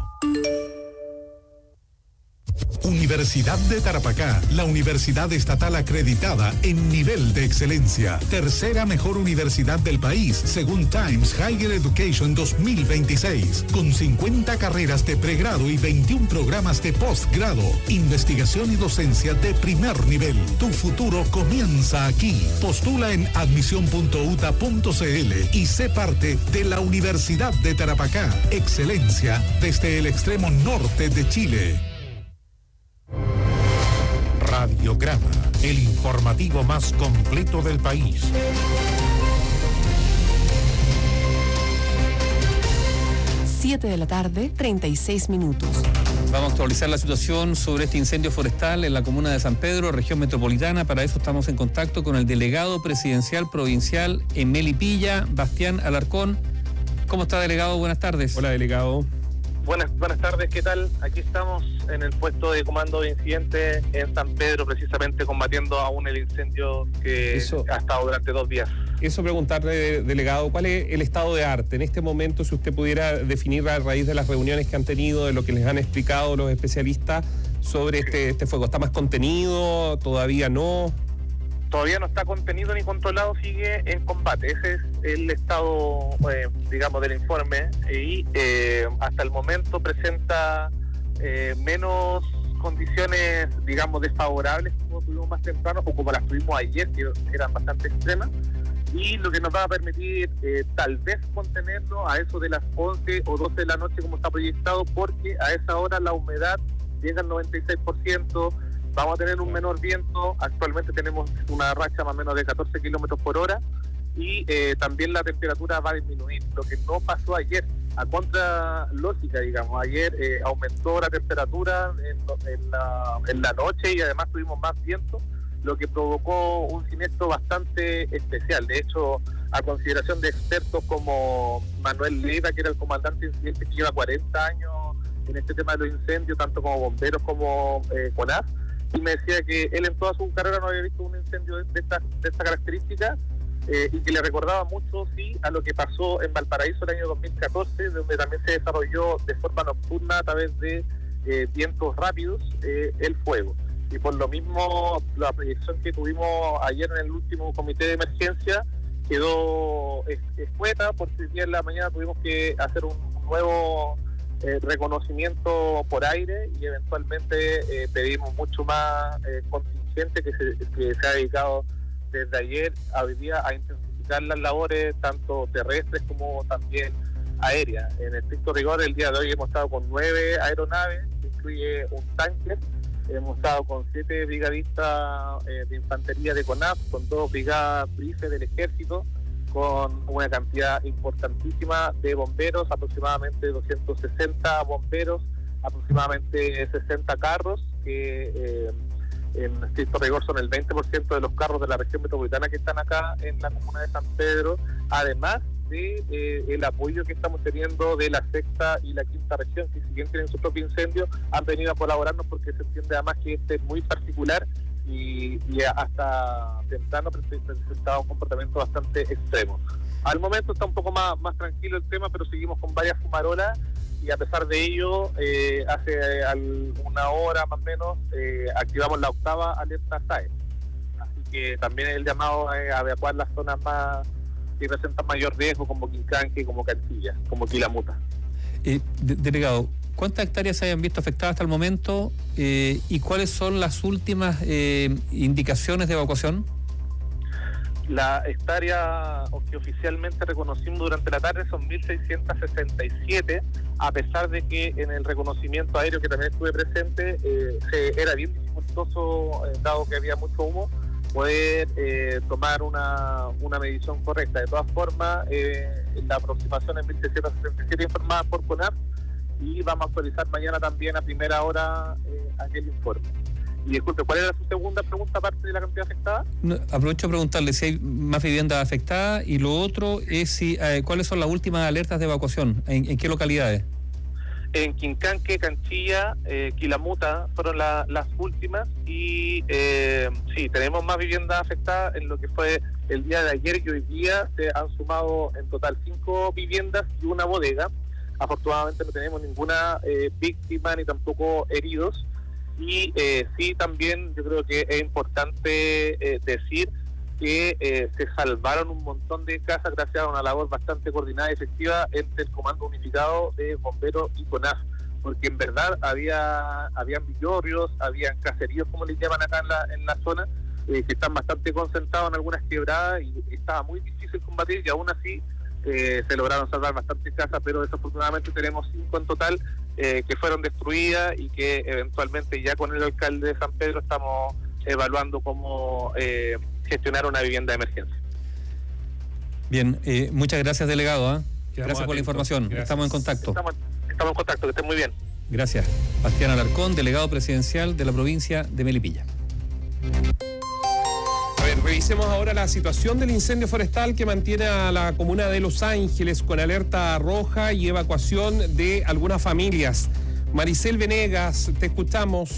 Universidad de Tarapacá, la universidad estatal acreditada en nivel de excelencia. Tercera mejor universidad del país, según Times Higher Education dos mil veintiséis. Con cincuenta carreras de pregrado y veintiún programas de posgrado. Investigación y docencia de primer nivel. Tu futuro comienza aquí. Postula en admisión punto u t a punto c l y sé parte de la Universidad de Tarapacá. Excelencia desde el extremo norte de Chile. Radiograma, el informativo más completo del país. siete de la tarde, treinta y seis minutos. Vamos a actualizar la situación sobre este incendio forestal en la comuna de San Pedro, región metropolitana. Para eso estamos en contacto con el delegado presidencial provincial en Melipilla, Bastián Alarcón. ¿Cómo está, delegado? Buenas tardes. Hola, delegado. Buenas, buenas tardes, ¿qué tal? Aquí estamos en el puesto de comando de incidentes en San Pedro, precisamente combatiendo aún el incendio que Eso. ha estado durante dos días. Eso preguntarle, delegado, ¿cuál es el estado de arte en este momento? Si usted pudiera definir a raíz de las reuniones que han tenido, de lo que les han explicado los especialistas sobre este, este fuego. ¿Está más contenido? ¿Todavía no? Todavía no está contenido ni controlado, sigue en combate. Ese es el estado, eh, digamos, del informe, y eh, hasta el momento presenta eh, menos condiciones, digamos, desfavorables como tuvimos más temprano o como las tuvimos ayer, que eran bastante extremas, y lo que nos va a permitir eh, tal vez contenerlo a eso de las once o doce de la noche como está proyectado, porque a esa hora la humedad llega al noventa y seis por ciento. Vamos a tener un menor viento, actualmente tenemos una racha más o menos de catorce kilómetros por hora, y eh, también la temperatura va a disminuir, lo que no pasó ayer, a contra lógica, digamos. Ayer eh, aumentó la temperatura en, en, la, en la noche y además tuvimos más viento, lo que provocó un siniestro bastante especial. De hecho, a consideración de expertos como Manuel Leiva, que era el comandante incidente, que lleva cuarenta años en este tema de los incendios, tanto como bomberos como eh, CONAF, y me decía que él en toda su carrera no había visto un incendio de, de esta, de esta característica, eh, y que le recordaba mucho, sí, a lo que pasó en Valparaíso el año dos mil catorce, donde también se desarrolló de forma nocturna a través de eh, vientos rápidos eh, el fuego. Y por lo mismo, la proyección que tuvimos ayer en el último comité de emergencia quedó escueta, porque el día de la mañana tuvimos que hacer un nuevo Eh, reconocimiento por aire, y eventualmente eh, pedimos mucho más eh, contingente que se, que se ha dedicado desde ayer a hoy día a intensificar las labores tanto terrestres como también aérea. En el estricto rigor, el día de hoy hemos estado con nueve aeronaves, que incluye un tanker. Hemos estado con siete brigadistas eh, de infantería de CONAF, con dos brigadas briefes del ejército, con una cantidad importantísima de bomberos, aproximadamente doscientos sesenta bomberos, aproximadamente sesenta carros, que eh, en estricto rigor son el veinte por ciento de los carros de la región metropolitana que están acá en la comuna de San Pedro, además de eh, el apoyo que estamos teniendo de la sexta y la quinta región, que si bien tienen su propio incendio, han venido a colaborarnos porque se entiende además que este es muy particular y, y hasta temprano presentaba un comportamiento bastante extremo. Al momento está un poco más, más tranquilo el tema, pero seguimos con varias fumarolas y a pesar de ello, eh, hace al, una hora más o menos eh, activamos la octava alerta S A E. Así que también el llamado es a evacuar las zonas más que presentan mayor riesgo, como Quincanque, como Canchilla, como Quilamuta. Eh, de, delegado, ¿cuántas hectáreas se hayan visto afectadas hasta el momento eh, y cuáles son las últimas eh, indicaciones de evacuación? La hectárea que oficialmente reconocimos durante la tarde son mil seiscientos sesenta y siete, a pesar de que en el reconocimiento aéreo que también estuve presente, eh, se, era bien dificultoso, eh, dado que había mucho humo, poder eh, tomar una, una medición correcta. De todas formas, eh, la aproximación es mil seiscientos sesenta y siete informada por CONAF y vamos a actualizar mañana también a primera hora eh, aquel informe. Y disculpe, ¿cuál era su segunda pregunta aparte de la cantidad afectada? No, aprovecho a preguntarle si hay más viviendas afectadas y lo otro es si eh, cuáles son las últimas alertas de evacuación, en, en qué localidades. En Quincanque, Canchilla, eh, Quilamuta fueron la, las últimas y eh, sí, tenemos más viviendas afectadas en lo que fue el día de ayer y hoy día se han sumado en total cinco viviendas y una bodega. Afortunadamente no tenemos ninguna eh, víctima ni tampoco heridos y eh, sí también yo creo que es importante eh, decir que eh, se salvaron un montón de casas gracias a una labor bastante coordinada y efectiva entre el Comando Unificado de Bomberos y CONAF, porque en verdad había habían villorrios, habían caseríos, como les llaman acá en la, en la zona, eh, que están bastante concentrados en algunas quebradas y estaba muy difícil combatir y aún así eh, se lograron salvar bastantes casas, pero desafortunadamente tenemos cinco en total eh, que fueron destruidas y que eventualmente ya con el alcalde de San Pedro estamos evaluando cómo eh, gestionar una vivienda de emergencia. Bien, eh, muchas gracias, delegado. ¿eh? Gracias atentos. por la información. Gracias. Estamos en contacto. Estamos, estamos en contacto, que estén muy bien. Gracias. Bastián Alarcón, delegado presidencial de la provincia de Melipilla. A ver, revisemos ahora la situación del incendio forestal que mantiene a la comuna de Los Ángeles con alerta roja y evacuación de algunas familias. Maricel Venegas, te escuchamos.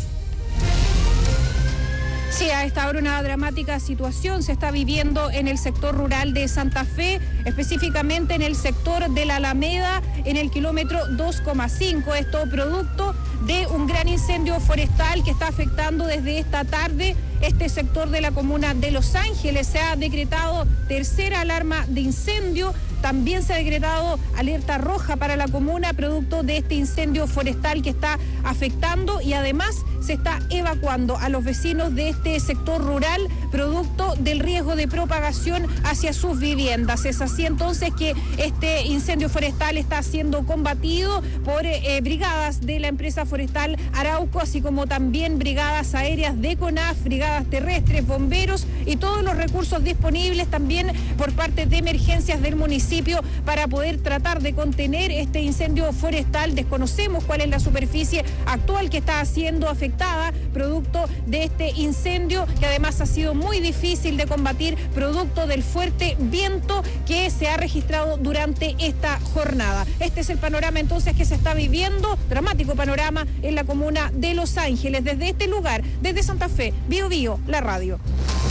Sí, a esta hora una dramática situación se está viviendo en el sector rural de Santa Fe, específicamente en el sector de la Alameda, en el kilómetro dos coma cinco. Esto producto de un gran incendio forestal que está afectando desde esta tarde este sector de la comuna de Los Ángeles. Se ha decretado tercera alarma de incendio. También se ha decretado alerta roja para la comuna producto de este incendio forestal que está afectando y además se está evacuando a los vecinos de este sector rural producto del riesgo de propagación hacia sus viviendas. Es así entonces que este incendio forestal está siendo combatido por eh, brigadas de la empresa forestal Arauco, así como también brigadas aéreas de CONAF, brigadas terrestres, bomberos y todos los recursos disponibles también por parte de emergencias del municipio para poder tratar de contener este incendio forestal. Desconocemos cuál es la superficie actual que está siendo afectada producto de este incendio, que además ha sido muy difícil de combatir producto del fuerte viento que se ha registrado durante esta jornada. Este es el panorama entonces que se está viviendo, dramático panorama en la comuna de Los Ángeles. Desde este lugar, desde Santa Fe, Bio Bio, la radio.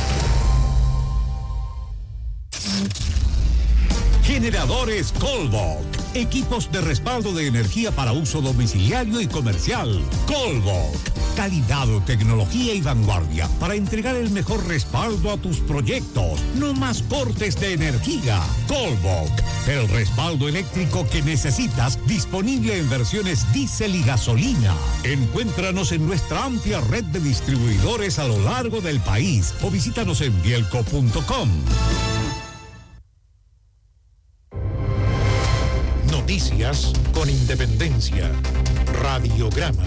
Generadores Colbok. Equipos de respaldo de energía para uso domiciliario y comercial. Colbok. Calidad, tecnología y vanguardia para entregar el mejor respaldo a tus proyectos. No más cortes de energía. Colbok. El respaldo eléctrico que necesitas, disponible en versiones diésel y gasolina. Encuéntranos en nuestra amplia red de distribuidores a lo largo del país o visítanos en bielco punto com. Noticias con independencia. Radiograma.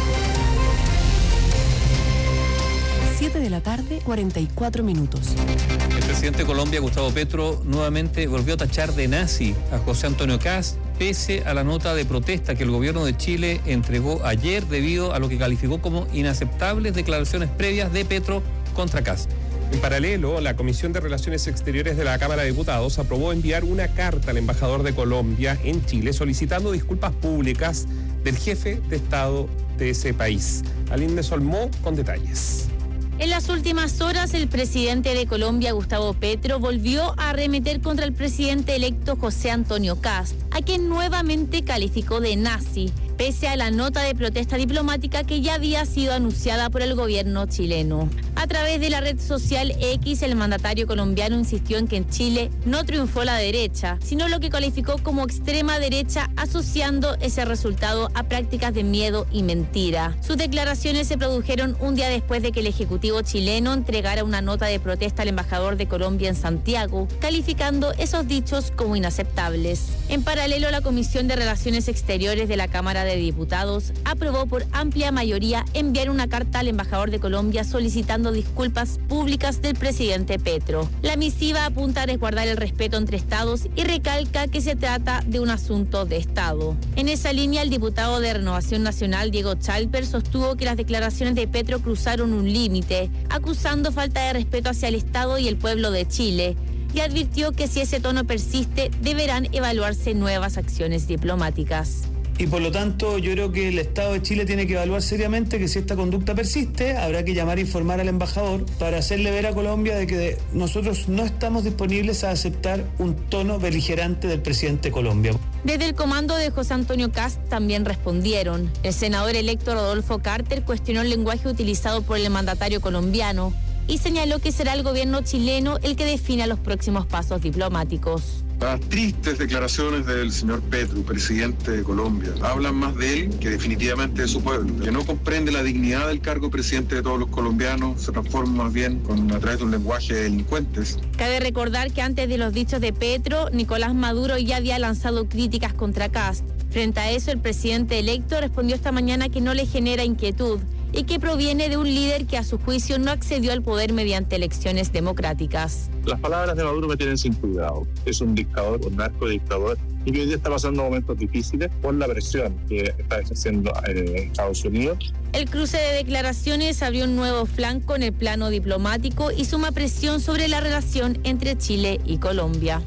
siete de la tarde, cuarenta y cuatro minutos. El presidente de Colombia, Gustavo Petro, nuevamente volvió a tachar de nazi a José Antonio Kast, pese a la nota de protesta que el gobierno de Chile entregó ayer debido a lo que calificó como inaceptables declaraciones previas de Petro contra Kast. En paralelo, la Comisión de Relaciones Exteriores de la Cámara de Diputados aprobó enviar una carta al embajador de Colombia en Chile solicitando disculpas públicas del jefe de Estado de ese país. Aline Solmó con detalles. En las últimas horas, el presidente de Colombia, Gustavo Petro, volvió a arremeter contra el presidente electo José Antonio Kast, a quien nuevamente calificó de nazi, pese a la nota de protesta diplomática que ya había sido anunciada por el gobierno chileno. A través de la red social X, el mandatario colombiano insistió en que en Chile no triunfó la derecha, sino lo que calificó como extrema derecha, asociando ese resultado a prácticas de miedo y mentira. Sus declaraciones se produjeron un día después de que el Ejecutivo chileno entregara una nota de protesta al embajador de Colombia en Santiago, calificando esos dichos como inaceptables. En paralelo, la Comisión de Relaciones Exteriores de la Cámara de Diputados aprobó por amplia mayoría enviar una carta al embajador de Colombia solicitando disculpas públicas del presidente Petro. La misiva apunta a resguardar el respeto entre estados y recalca que se trata de un asunto de Estado. En esa línea, el diputado de Renovación Nacional, Diego Chalper, sostuvo que las declaraciones de Petro cruzaron un límite, acusando falta de respeto hacia el Estado y el pueblo de Chile, y advirtió que si ese tono persiste, deberán evaluarse nuevas acciones diplomáticas. Y por lo tanto, yo creo que el Estado de Chile tiene que evaluar seriamente que si esta conducta persiste, habrá que llamar a informar al embajador para hacerle ver a Colombia de que nosotros no estamos disponibles a aceptar un tono beligerante del presidente de Colombia. Desde el comando de José Antonio Kast también respondieron. El senador electo Rodolfo Carter cuestionó el lenguaje utilizado por el mandatario colombiano y señaló que será el gobierno chileno el que defina los próximos pasos diplomáticos. Las tristes declaraciones del señor Petro, presidente de Colombia, hablan más de él que definitivamente de su pueblo, que no comprende la dignidad del cargo de presidente de todos los colombianos, se transforma más bien con, a través de un lenguaje de delincuentes. Cabe recordar que antes de los dichos de Petro, Nicolás Maduro ya había lanzado críticas contra Kast. Frente a eso, el presidente electo respondió esta mañana que no le genera inquietud y que proviene de un líder que a su juicio no accedió al poder mediante elecciones democráticas. Las palabras de Maduro me tienen sin cuidado. Es un dictador, un narcodictador, y que hoy día está pasando momentos difíciles por la presión que está ejerciendo eh, Estados Unidos. El cruce de declaraciones abrió un nuevo flanco en el plano diplomático y suma presión sobre la relación entre Chile y Colombia.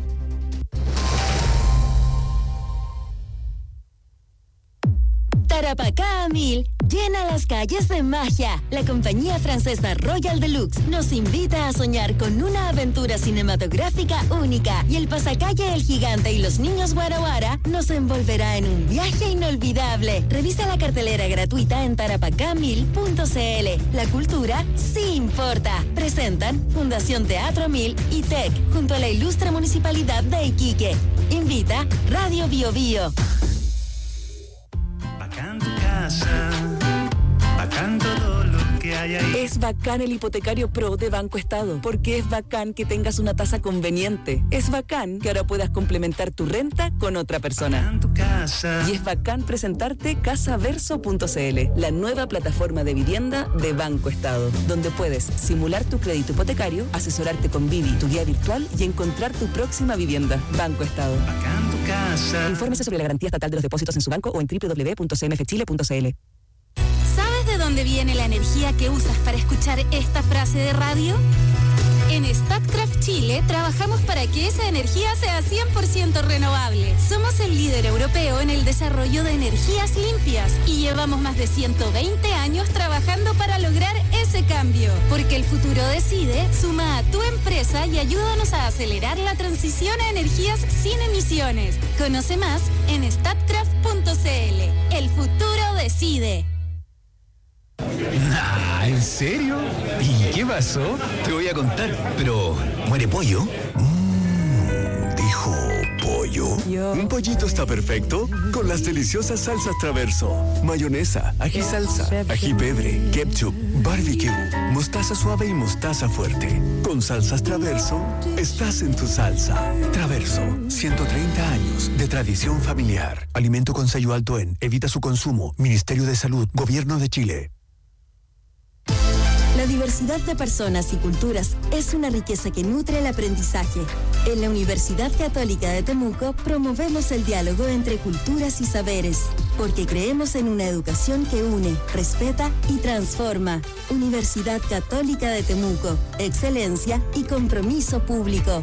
Tarapacá a mil llena las calles de magia. La compañía francesa Royal Deluxe nos invita a soñar con una aventura cinematográfica única y el pasacalle El Gigante y los Niños Guara Guara nos envolverá en un viaje inolvidable. Revisa la cartelera gratuita en tarapacá mil punto c l. La cultura sí importa. Presentan Fundación Teatro Mil y T E C junto a la ilustre Municipalidad de Iquique. Invita Radio Bio Bio. Bacán tu casa, bacán todo lo que hay ahí. Es bacán el hipotecario Pro de Banco Estado, porque es bacán que tengas una tasa conveniente. Es bacán que ahora puedas complementar tu renta con otra persona. Bacán tu casa. Y es bacán presentarte casaverso punto c l, la nueva plataforma de vivienda de Banco Estado, donde puedes simular tu crédito hipotecario, asesorarte con Vivi, tu guía virtual, y encontrar tu próxima vivienda. Banco Estado. Bacán tu casa. Infórmese sobre la garantía estatal de los depósitos en su banco o en doble u doble u doble u punto c m f chile punto c l. ¿Sabes de dónde viene la energía que usas para escuchar esta frase de radio? En Statkraft Chile trabajamos para que esa energía sea cien por ciento renovable. Somos el líder europeo en el desarrollo de energías limpias y llevamos más de ciento veinte años trabajando para lograr ese cambio. Porque el futuro decide, suma a tu empresa y ayúdanos a acelerar la transición a energías sin emisiones. Conoce más en statkraft punto c l. El futuro decide. Nah, ¿en serio? ¿Y qué pasó? Te voy a contar, pero ¿muere pollo? Mmm, dijo pollo. Yo. Un pollito está perfecto con las deliciosas salsas Traverso. Mayonesa, ají salsa, ají pebre, ketchup, barbecue, mostaza suave y mostaza fuerte. Con salsas Traverso, estás en tu salsa. Traverso, ciento treinta años de de tradición familiar. Alimento con sello alto en. Evita su consumo. Ministerio de Salud. Gobierno de Chile. La diversidad de personas y culturas es una riqueza que nutre el aprendizaje. En la Universidad Católica de Temuco promovemos el diálogo entre culturas y saberes, porque creemos en una educación que une, respeta y transforma. Universidad Católica de Temuco, excelencia y compromiso público.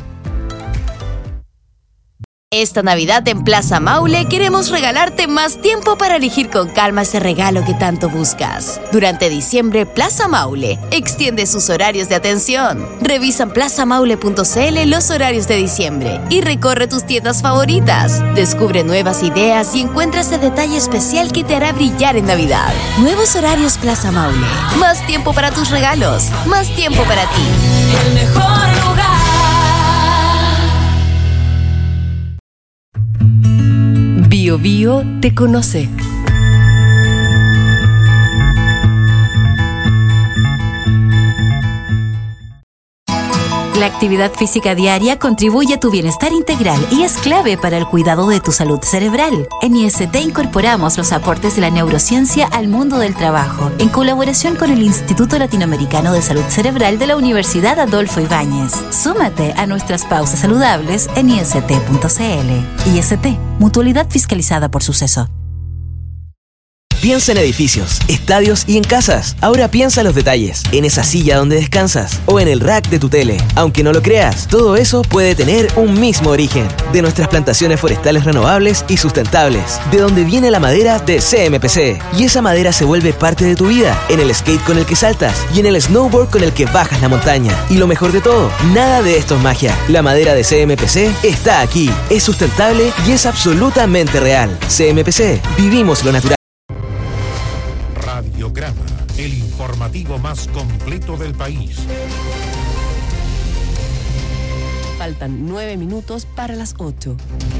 Esta Navidad en Plaza Maule queremos regalarte más tiempo para elegir con calma ese regalo que tanto buscas. Durante diciembre, Plaza Maule extiende sus horarios de atención. Revisa en plaza maule punto c l los horarios de diciembre y recorre tus tiendas favoritas. Descubre nuevas ideas y encuentra ese detalle especial que te hará brillar en Navidad. Nuevos horarios Plaza Maule. Más tiempo para tus regalos. Más tiempo para ti. El mejor lugar. Bio Bio te conoce. La actividad física diaria contribuye a tu bienestar integral y es clave para el cuidado de tu salud cerebral. En I S T incorporamos los aportes de la neurociencia al mundo del trabajo, en colaboración con el Instituto Latinoamericano de Salud Cerebral de la Universidad Adolfo Ibáñez. Súmate a nuestras pausas saludables en i s t punto c l. I S T, mutualidad fiscalizada por Suceso. Piensa en edificios, estadios y en casas. Ahora piensa en los detalles, en esa silla donde descansas o en el rack de tu tele. Aunque no lo creas, todo eso puede tener un mismo origen. De nuestras plantaciones forestales renovables y sustentables. De donde viene la madera de C M P C. Y esa madera se vuelve parte de tu vida. En el skate con el que saltas y en el snowboard con el que bajas la montaña. Y lo mejor de todo, nada de esto es magia. La madera de C M P C está aquí. Es sustentable y es absolutamente real. C M P C, vivimos lo natural. Radiograma, el informativo más completo del país. Faltan nueve minutos para las ocho.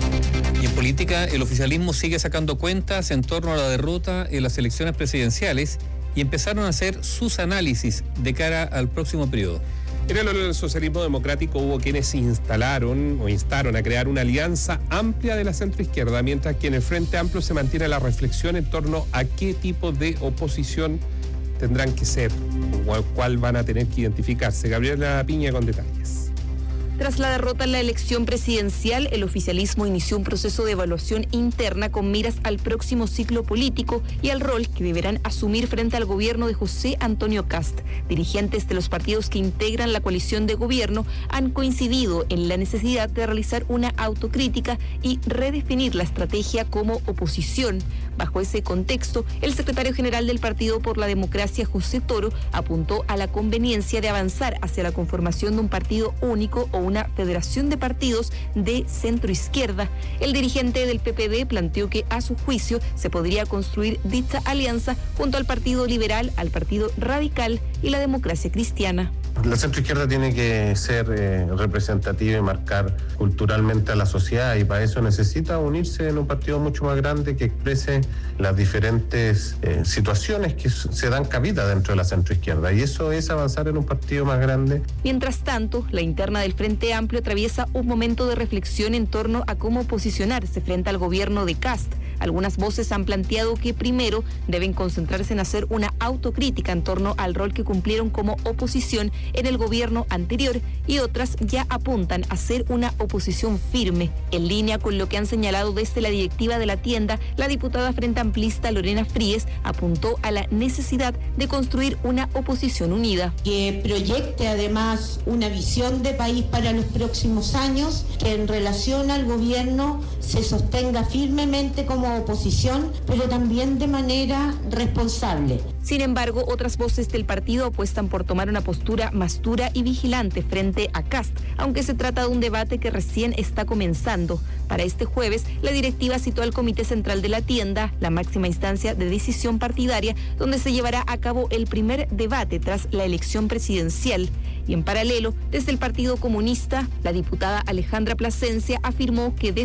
Y en política, el oficialismo sigue sacando cuentas en torno a la derrota en las elecciones presidenciales y empezaron a hacer sus análisis de cara al próximo periodo. En el socialismo democrático hubo quienes se instalaron o instaron a crear una alianza amplia de la centroizquierda, mientras que en el Frente Amplio se mantiene la reflexión en torno a qué tipo de oposición tendrán que ser o cuál van a tener que identificarse. Gabriela Piña con detalles. Tras la derrota en la elección presidencial, el oficialismo inició un proceso de evaluación interna con miras al próximo ciclo político y al rol que deberán asumir frente al gobierno de José Antonio Kast. Dirigentes de los partidos que integran la coalición de gobierno han coincidido en la necesidad de realizar una autocrítica y redefinir la estrategia como oposición. Bajo ese contexto, el secretario general del Partido por la Democracia, José Toro, apuntó a la conveniencia de avanzar hacia la conformación de un partido único o una federación de partidos de centroizquierda. El dirigente del P P D planteó que, a su juicio, se podría construir dicha alianza junto al Partido Liberal, al Partido Radical y la Democracia Cristiana. La centroizquierda tiene que ser eh, representativa y marcar culturalmente a la sociedad, y para eso necesita unirse en un partido mucho más grande que exprese las diferentes eh, situaciones que se dan cabida dentro de la centroizquierda, y eso es avanzar en un partido más grande. Mientras tanto, la interna del Frente Amplio atraviesa un momento de reflexión en torno a cómo posicionarse frente al gobierno de Kast. Algunas voces han planteado que primero deben concentrarse en hacer una autocrítica en torno al rol que cumplieron como oposición en el gobierno anterior, y otras ya apuntan a ser una oposición firme. En línea con lo que han señalado desde la directiva de la tienda, la diputada frente amplista Lorena Fríes apuntó a la necesidad de construir una oposición unida. Que proyecte además una visión de país para los próximos años, que en relación al gobierno se sostenga firmemente como oposición, pero también de manera responsable. Sin embargo, otras voces del partido apuestan por tomar una postura más dura y vigilante frente a Kast, aunque se trata de un debate que recién está comenzando. Para este jueves, la directiva citó al Comité Central de la Tienda, la máxima instancia de decisión partidaria, donde se llevará a cabo el primer debate tras la elección presidencial. Y en paralelo, desde el Partido Comunista, la diputada Alejandra Plasencia afirmó que desde su coalición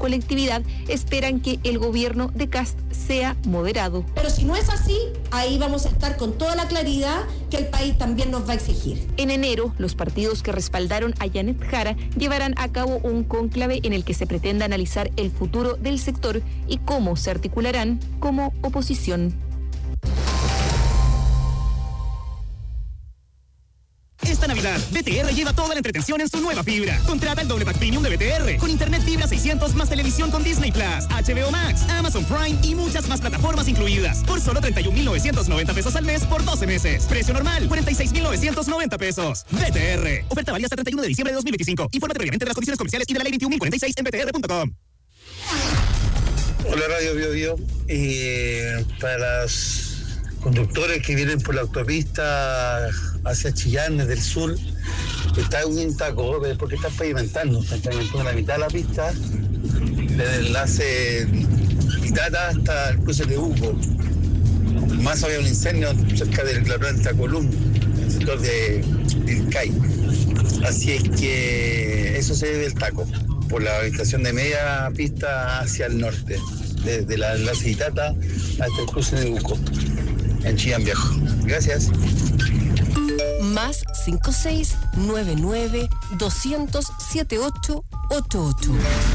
colectividad esperan que el gobierno de Kast sea moderado. Pero si no es así, ahí vamos a estar con toda la claridad que el país también nos va a exigir. En enero, los partidos que respaldaron a Janet Jara llevarán a cabo un cónclave en el que se pretende analizar el futuro del sector y cómo se articularán como oposición. Esta Navidad, B T R lleva toda la entretención en su nueva fibra. Contrata el doble pack premium de B T R con internet fibra seiscientos más televisión con Disney Plus, H B O Max, Amazon Prime y muchas más plataformas incluidas. Por solo treinta y un mil novecientos noventa pesos al mes por doce meses. Precio normal, cuarenta y seis mil novecientos noventa pesos. B T R. Oferta válida hasta treinta y uno de diciembre de dos mil veinticinco. Infórmate previamente de las condiciones comerciales y de la ley veintiún mil cuarenta y seis en b t r punto com. Hola Radio Bio Bio. Eh, para los conductores que vienen por la autopista hacia Chillán desde el sur, está un taco porque están pavimentando, están pavimentando la mitad de la pista desde el enlace Itata hasta el cruce de Uco. Más había un incendio cerca de la planta Column, en el sector de Vilcay. Así es que eso se debe al taco, por la habitación de media pista hacia el norte, desde la enlace Itata hasta el cruce de Uco, en Chillán Viejo. Gracias. Más cinco seis nueve nueve doscientos setenta y ocho ochenta y ocho.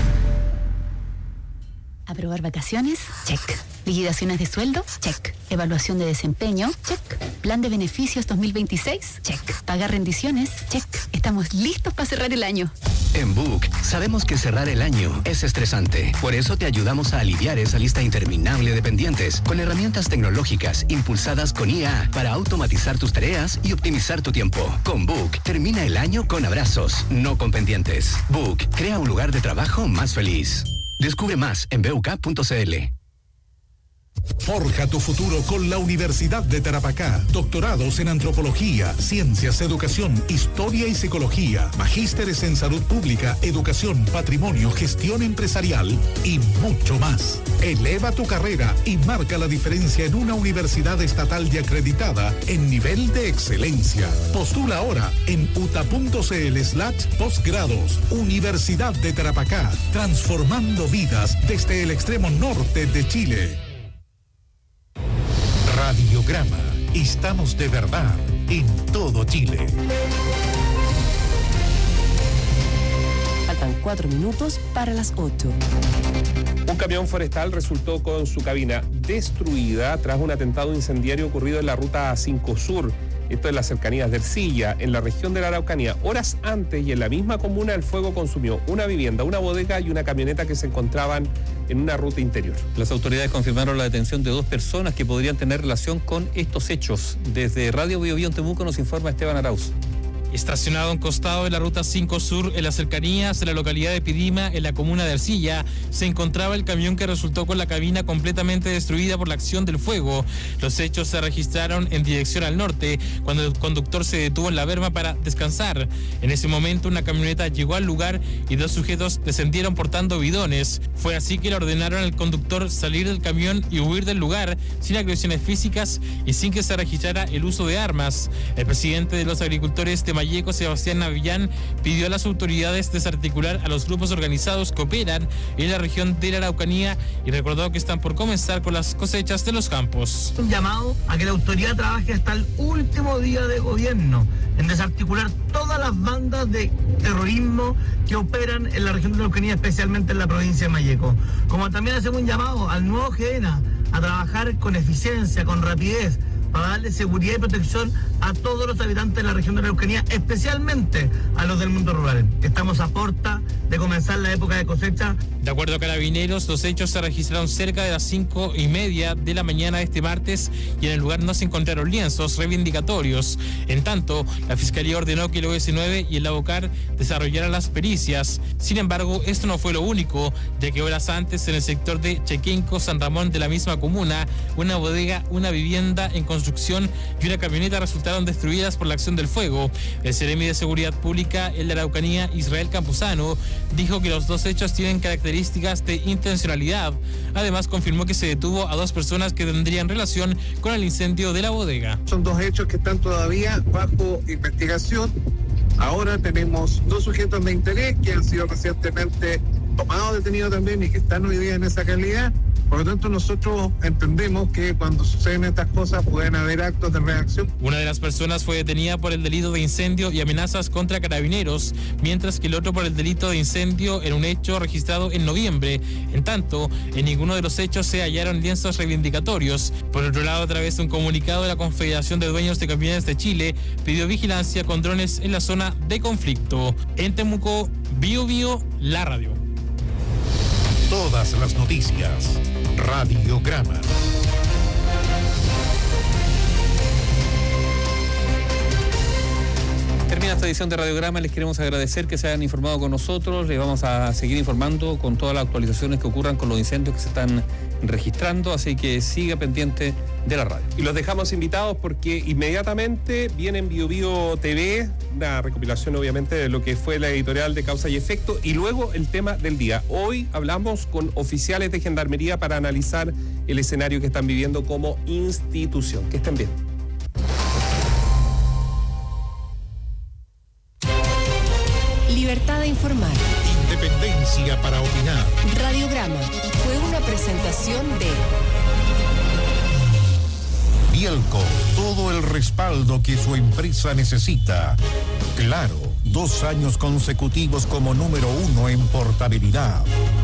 ¿Aprobar vacaciones? Check. ¿Liquidaciones de sueldo? Check. ¿Evaluación de desempeño? Check. ¿Plan de beneficios dos mil veintiséis? Check. ¿Pagar rendiciones? Check. Estamos listos para cerrar el año. En Book, sabemos que cerrar el año es estresante. Por eso te ayudamos a aliviar esa lista interminable de pendientes con herramientas tecnológicas impulsadas con I A para automatizar tus tareas y optimizar tu tiempo. Con Book, termina el año con abrazos, no con pendientes. Book, crea un lugar de trabajo más feliz. Descubre más en b u k punto c l. Forja tu futuro con la Universidad de Tarapacá. Doctorados en Antropología, Ciencias, Educación, Historia y Psicología. Magísteres en Salud Pública, Educación, Patrimonio, Gestión Empresarial y mucho más. Eleva tu carrera y marca la diferencia en una universidad estatal y acreditada en nivel de excelencia. Postula ahora en uta.cl slash postgrados. Universidad de Tarapacá, transformando vidas desde el extremo norte de Chile. Radiograma. Estamos de verdad en todo Chile. Faltan cuatro minutos para las ocho. Un camión forestal resultó con su cabina destruida tras un atentado incendiario ocurrido en la ruta A cinco Sur. Esto en las cercanías de Ercilla, en la región de la Araucanía. Horas antes y en la misma comuna, el fuego consumió una vivienda, una bodega y una camioneta que se encontraban en una ruta interior. Las autoridades confirmaron la detención de dos personas que podrían tener relación con estos hechos. Desde Radio Bio Bio en Temuco nos informa Esteban Arauz. Estacionado a un costado de la ruta cinco Sur, en las cercanías de la localidad de Pidima, en la comuna de Ercilla, se encontraba el camión que resultó con la cabina completamente destruida por la acción del fuego. Los hechos se registraron en dirección al norte, cuando el conductor se detuvo en la berma para descansar. En ese momento, una camioneta llegó al lugar y dos sujetos descendieron portando bidones. Fue así que le ordenaron al conductor salir del camión y huir del lugar, sin agresiones físicas y sin que se registrara el uso de armas. El presidente de los agricultores de Mayeco, Sebastián Navillán, pidió a las autoridades desarticular a los grupos organizados que operan en la región de la Araucanía y recordó que están por comenzar con las cosechas de los campos. Un llamado a que la autoridad trabaje hasta el último día de gobierno en desarticular todas las bandas de terrorismo que operan en la región de la Araucanía, especialmente en la provincia de Mayeco. Como también hacemos un llamado al nuevo GENA a trabajar con eficiencia, con rapidez, para darle seguridad y protección a todos los habitantes de la región de la Araucanía, especialmente a los del mundo rural. Estamos a puerta de comenzar la época de cosecha. De acuerdo a Carabineros, los hechos se registraron cerca de las cinco y media de la mañana de este martes y en el lugar no se encontraron lienzos reivindicatorios. En tanto, la Fiscalía ordenó que el O S nueve y el ABOCAR desarrollaran las pericias. Sin embargo, esto no fue lo único, ya que horas antes en el sector de Chequenco, San Ramón de la misma comuna, una bodega, una vivienda en construcción y una camioneta resultaron destruidas por la acción del fuego. El Seremi de Seguridad Pública, el de Araucanía, Israel Campuzano, dijo que los dos hechos tienen características de intencionalidad. Además, confirmó que se detuvo a dos personas que tendrían relación con el incendio de la bodega. Son dos hechos que están todavía bajo investigación. Ahora tenemos dos sujetos de interés que han sido recientemente tomado detenido también y que están hoy día en esa calidad. Por lo tanto, nosotros entendemos que cuando suceden estas cosas pueden haber actos de reacción. Una de las personas fue detenida por el delito de incendio y amenazas contra carabineros, mientras que el otro por el delito de incendio en un hecho registrado en noviembre. En tanto, en ninguno de los hechos se hallaron lienzos reivindicatorios. Por otro lado, a través de un comunicado de la Confederación de Dueños de Camiones de Chile, pidió vigilancia con drones en la zona de conflicto. En Temuco, Bio Bio, la radio. Todas las noticias. Radiograma. Termina esta edición de Radiograma. Les queremos agradecer que se hayan informado con nosotros. Les vamos a seguir informando con todas las actualizaciones que ocurran con los incendios que se están registrando, así que siga pendiente de la radio. Y los dejamos invitados porque inmediatamente viene en Bio Bio T V, una recopilación obviamente de lo que fue la editorial de Causa y Efecto, y luego el tema del día. Hoy hablamos con oficiales de Gendarmería para analizar el escenario que están viviendo como institución. Que estén bien. Libertad de informar. Independencia para opinar. Radiograma fue una presentación de Bielco, todo el respaldo que su empresa necesita. Claro, dos años consecutivos como número uno en portabilidad.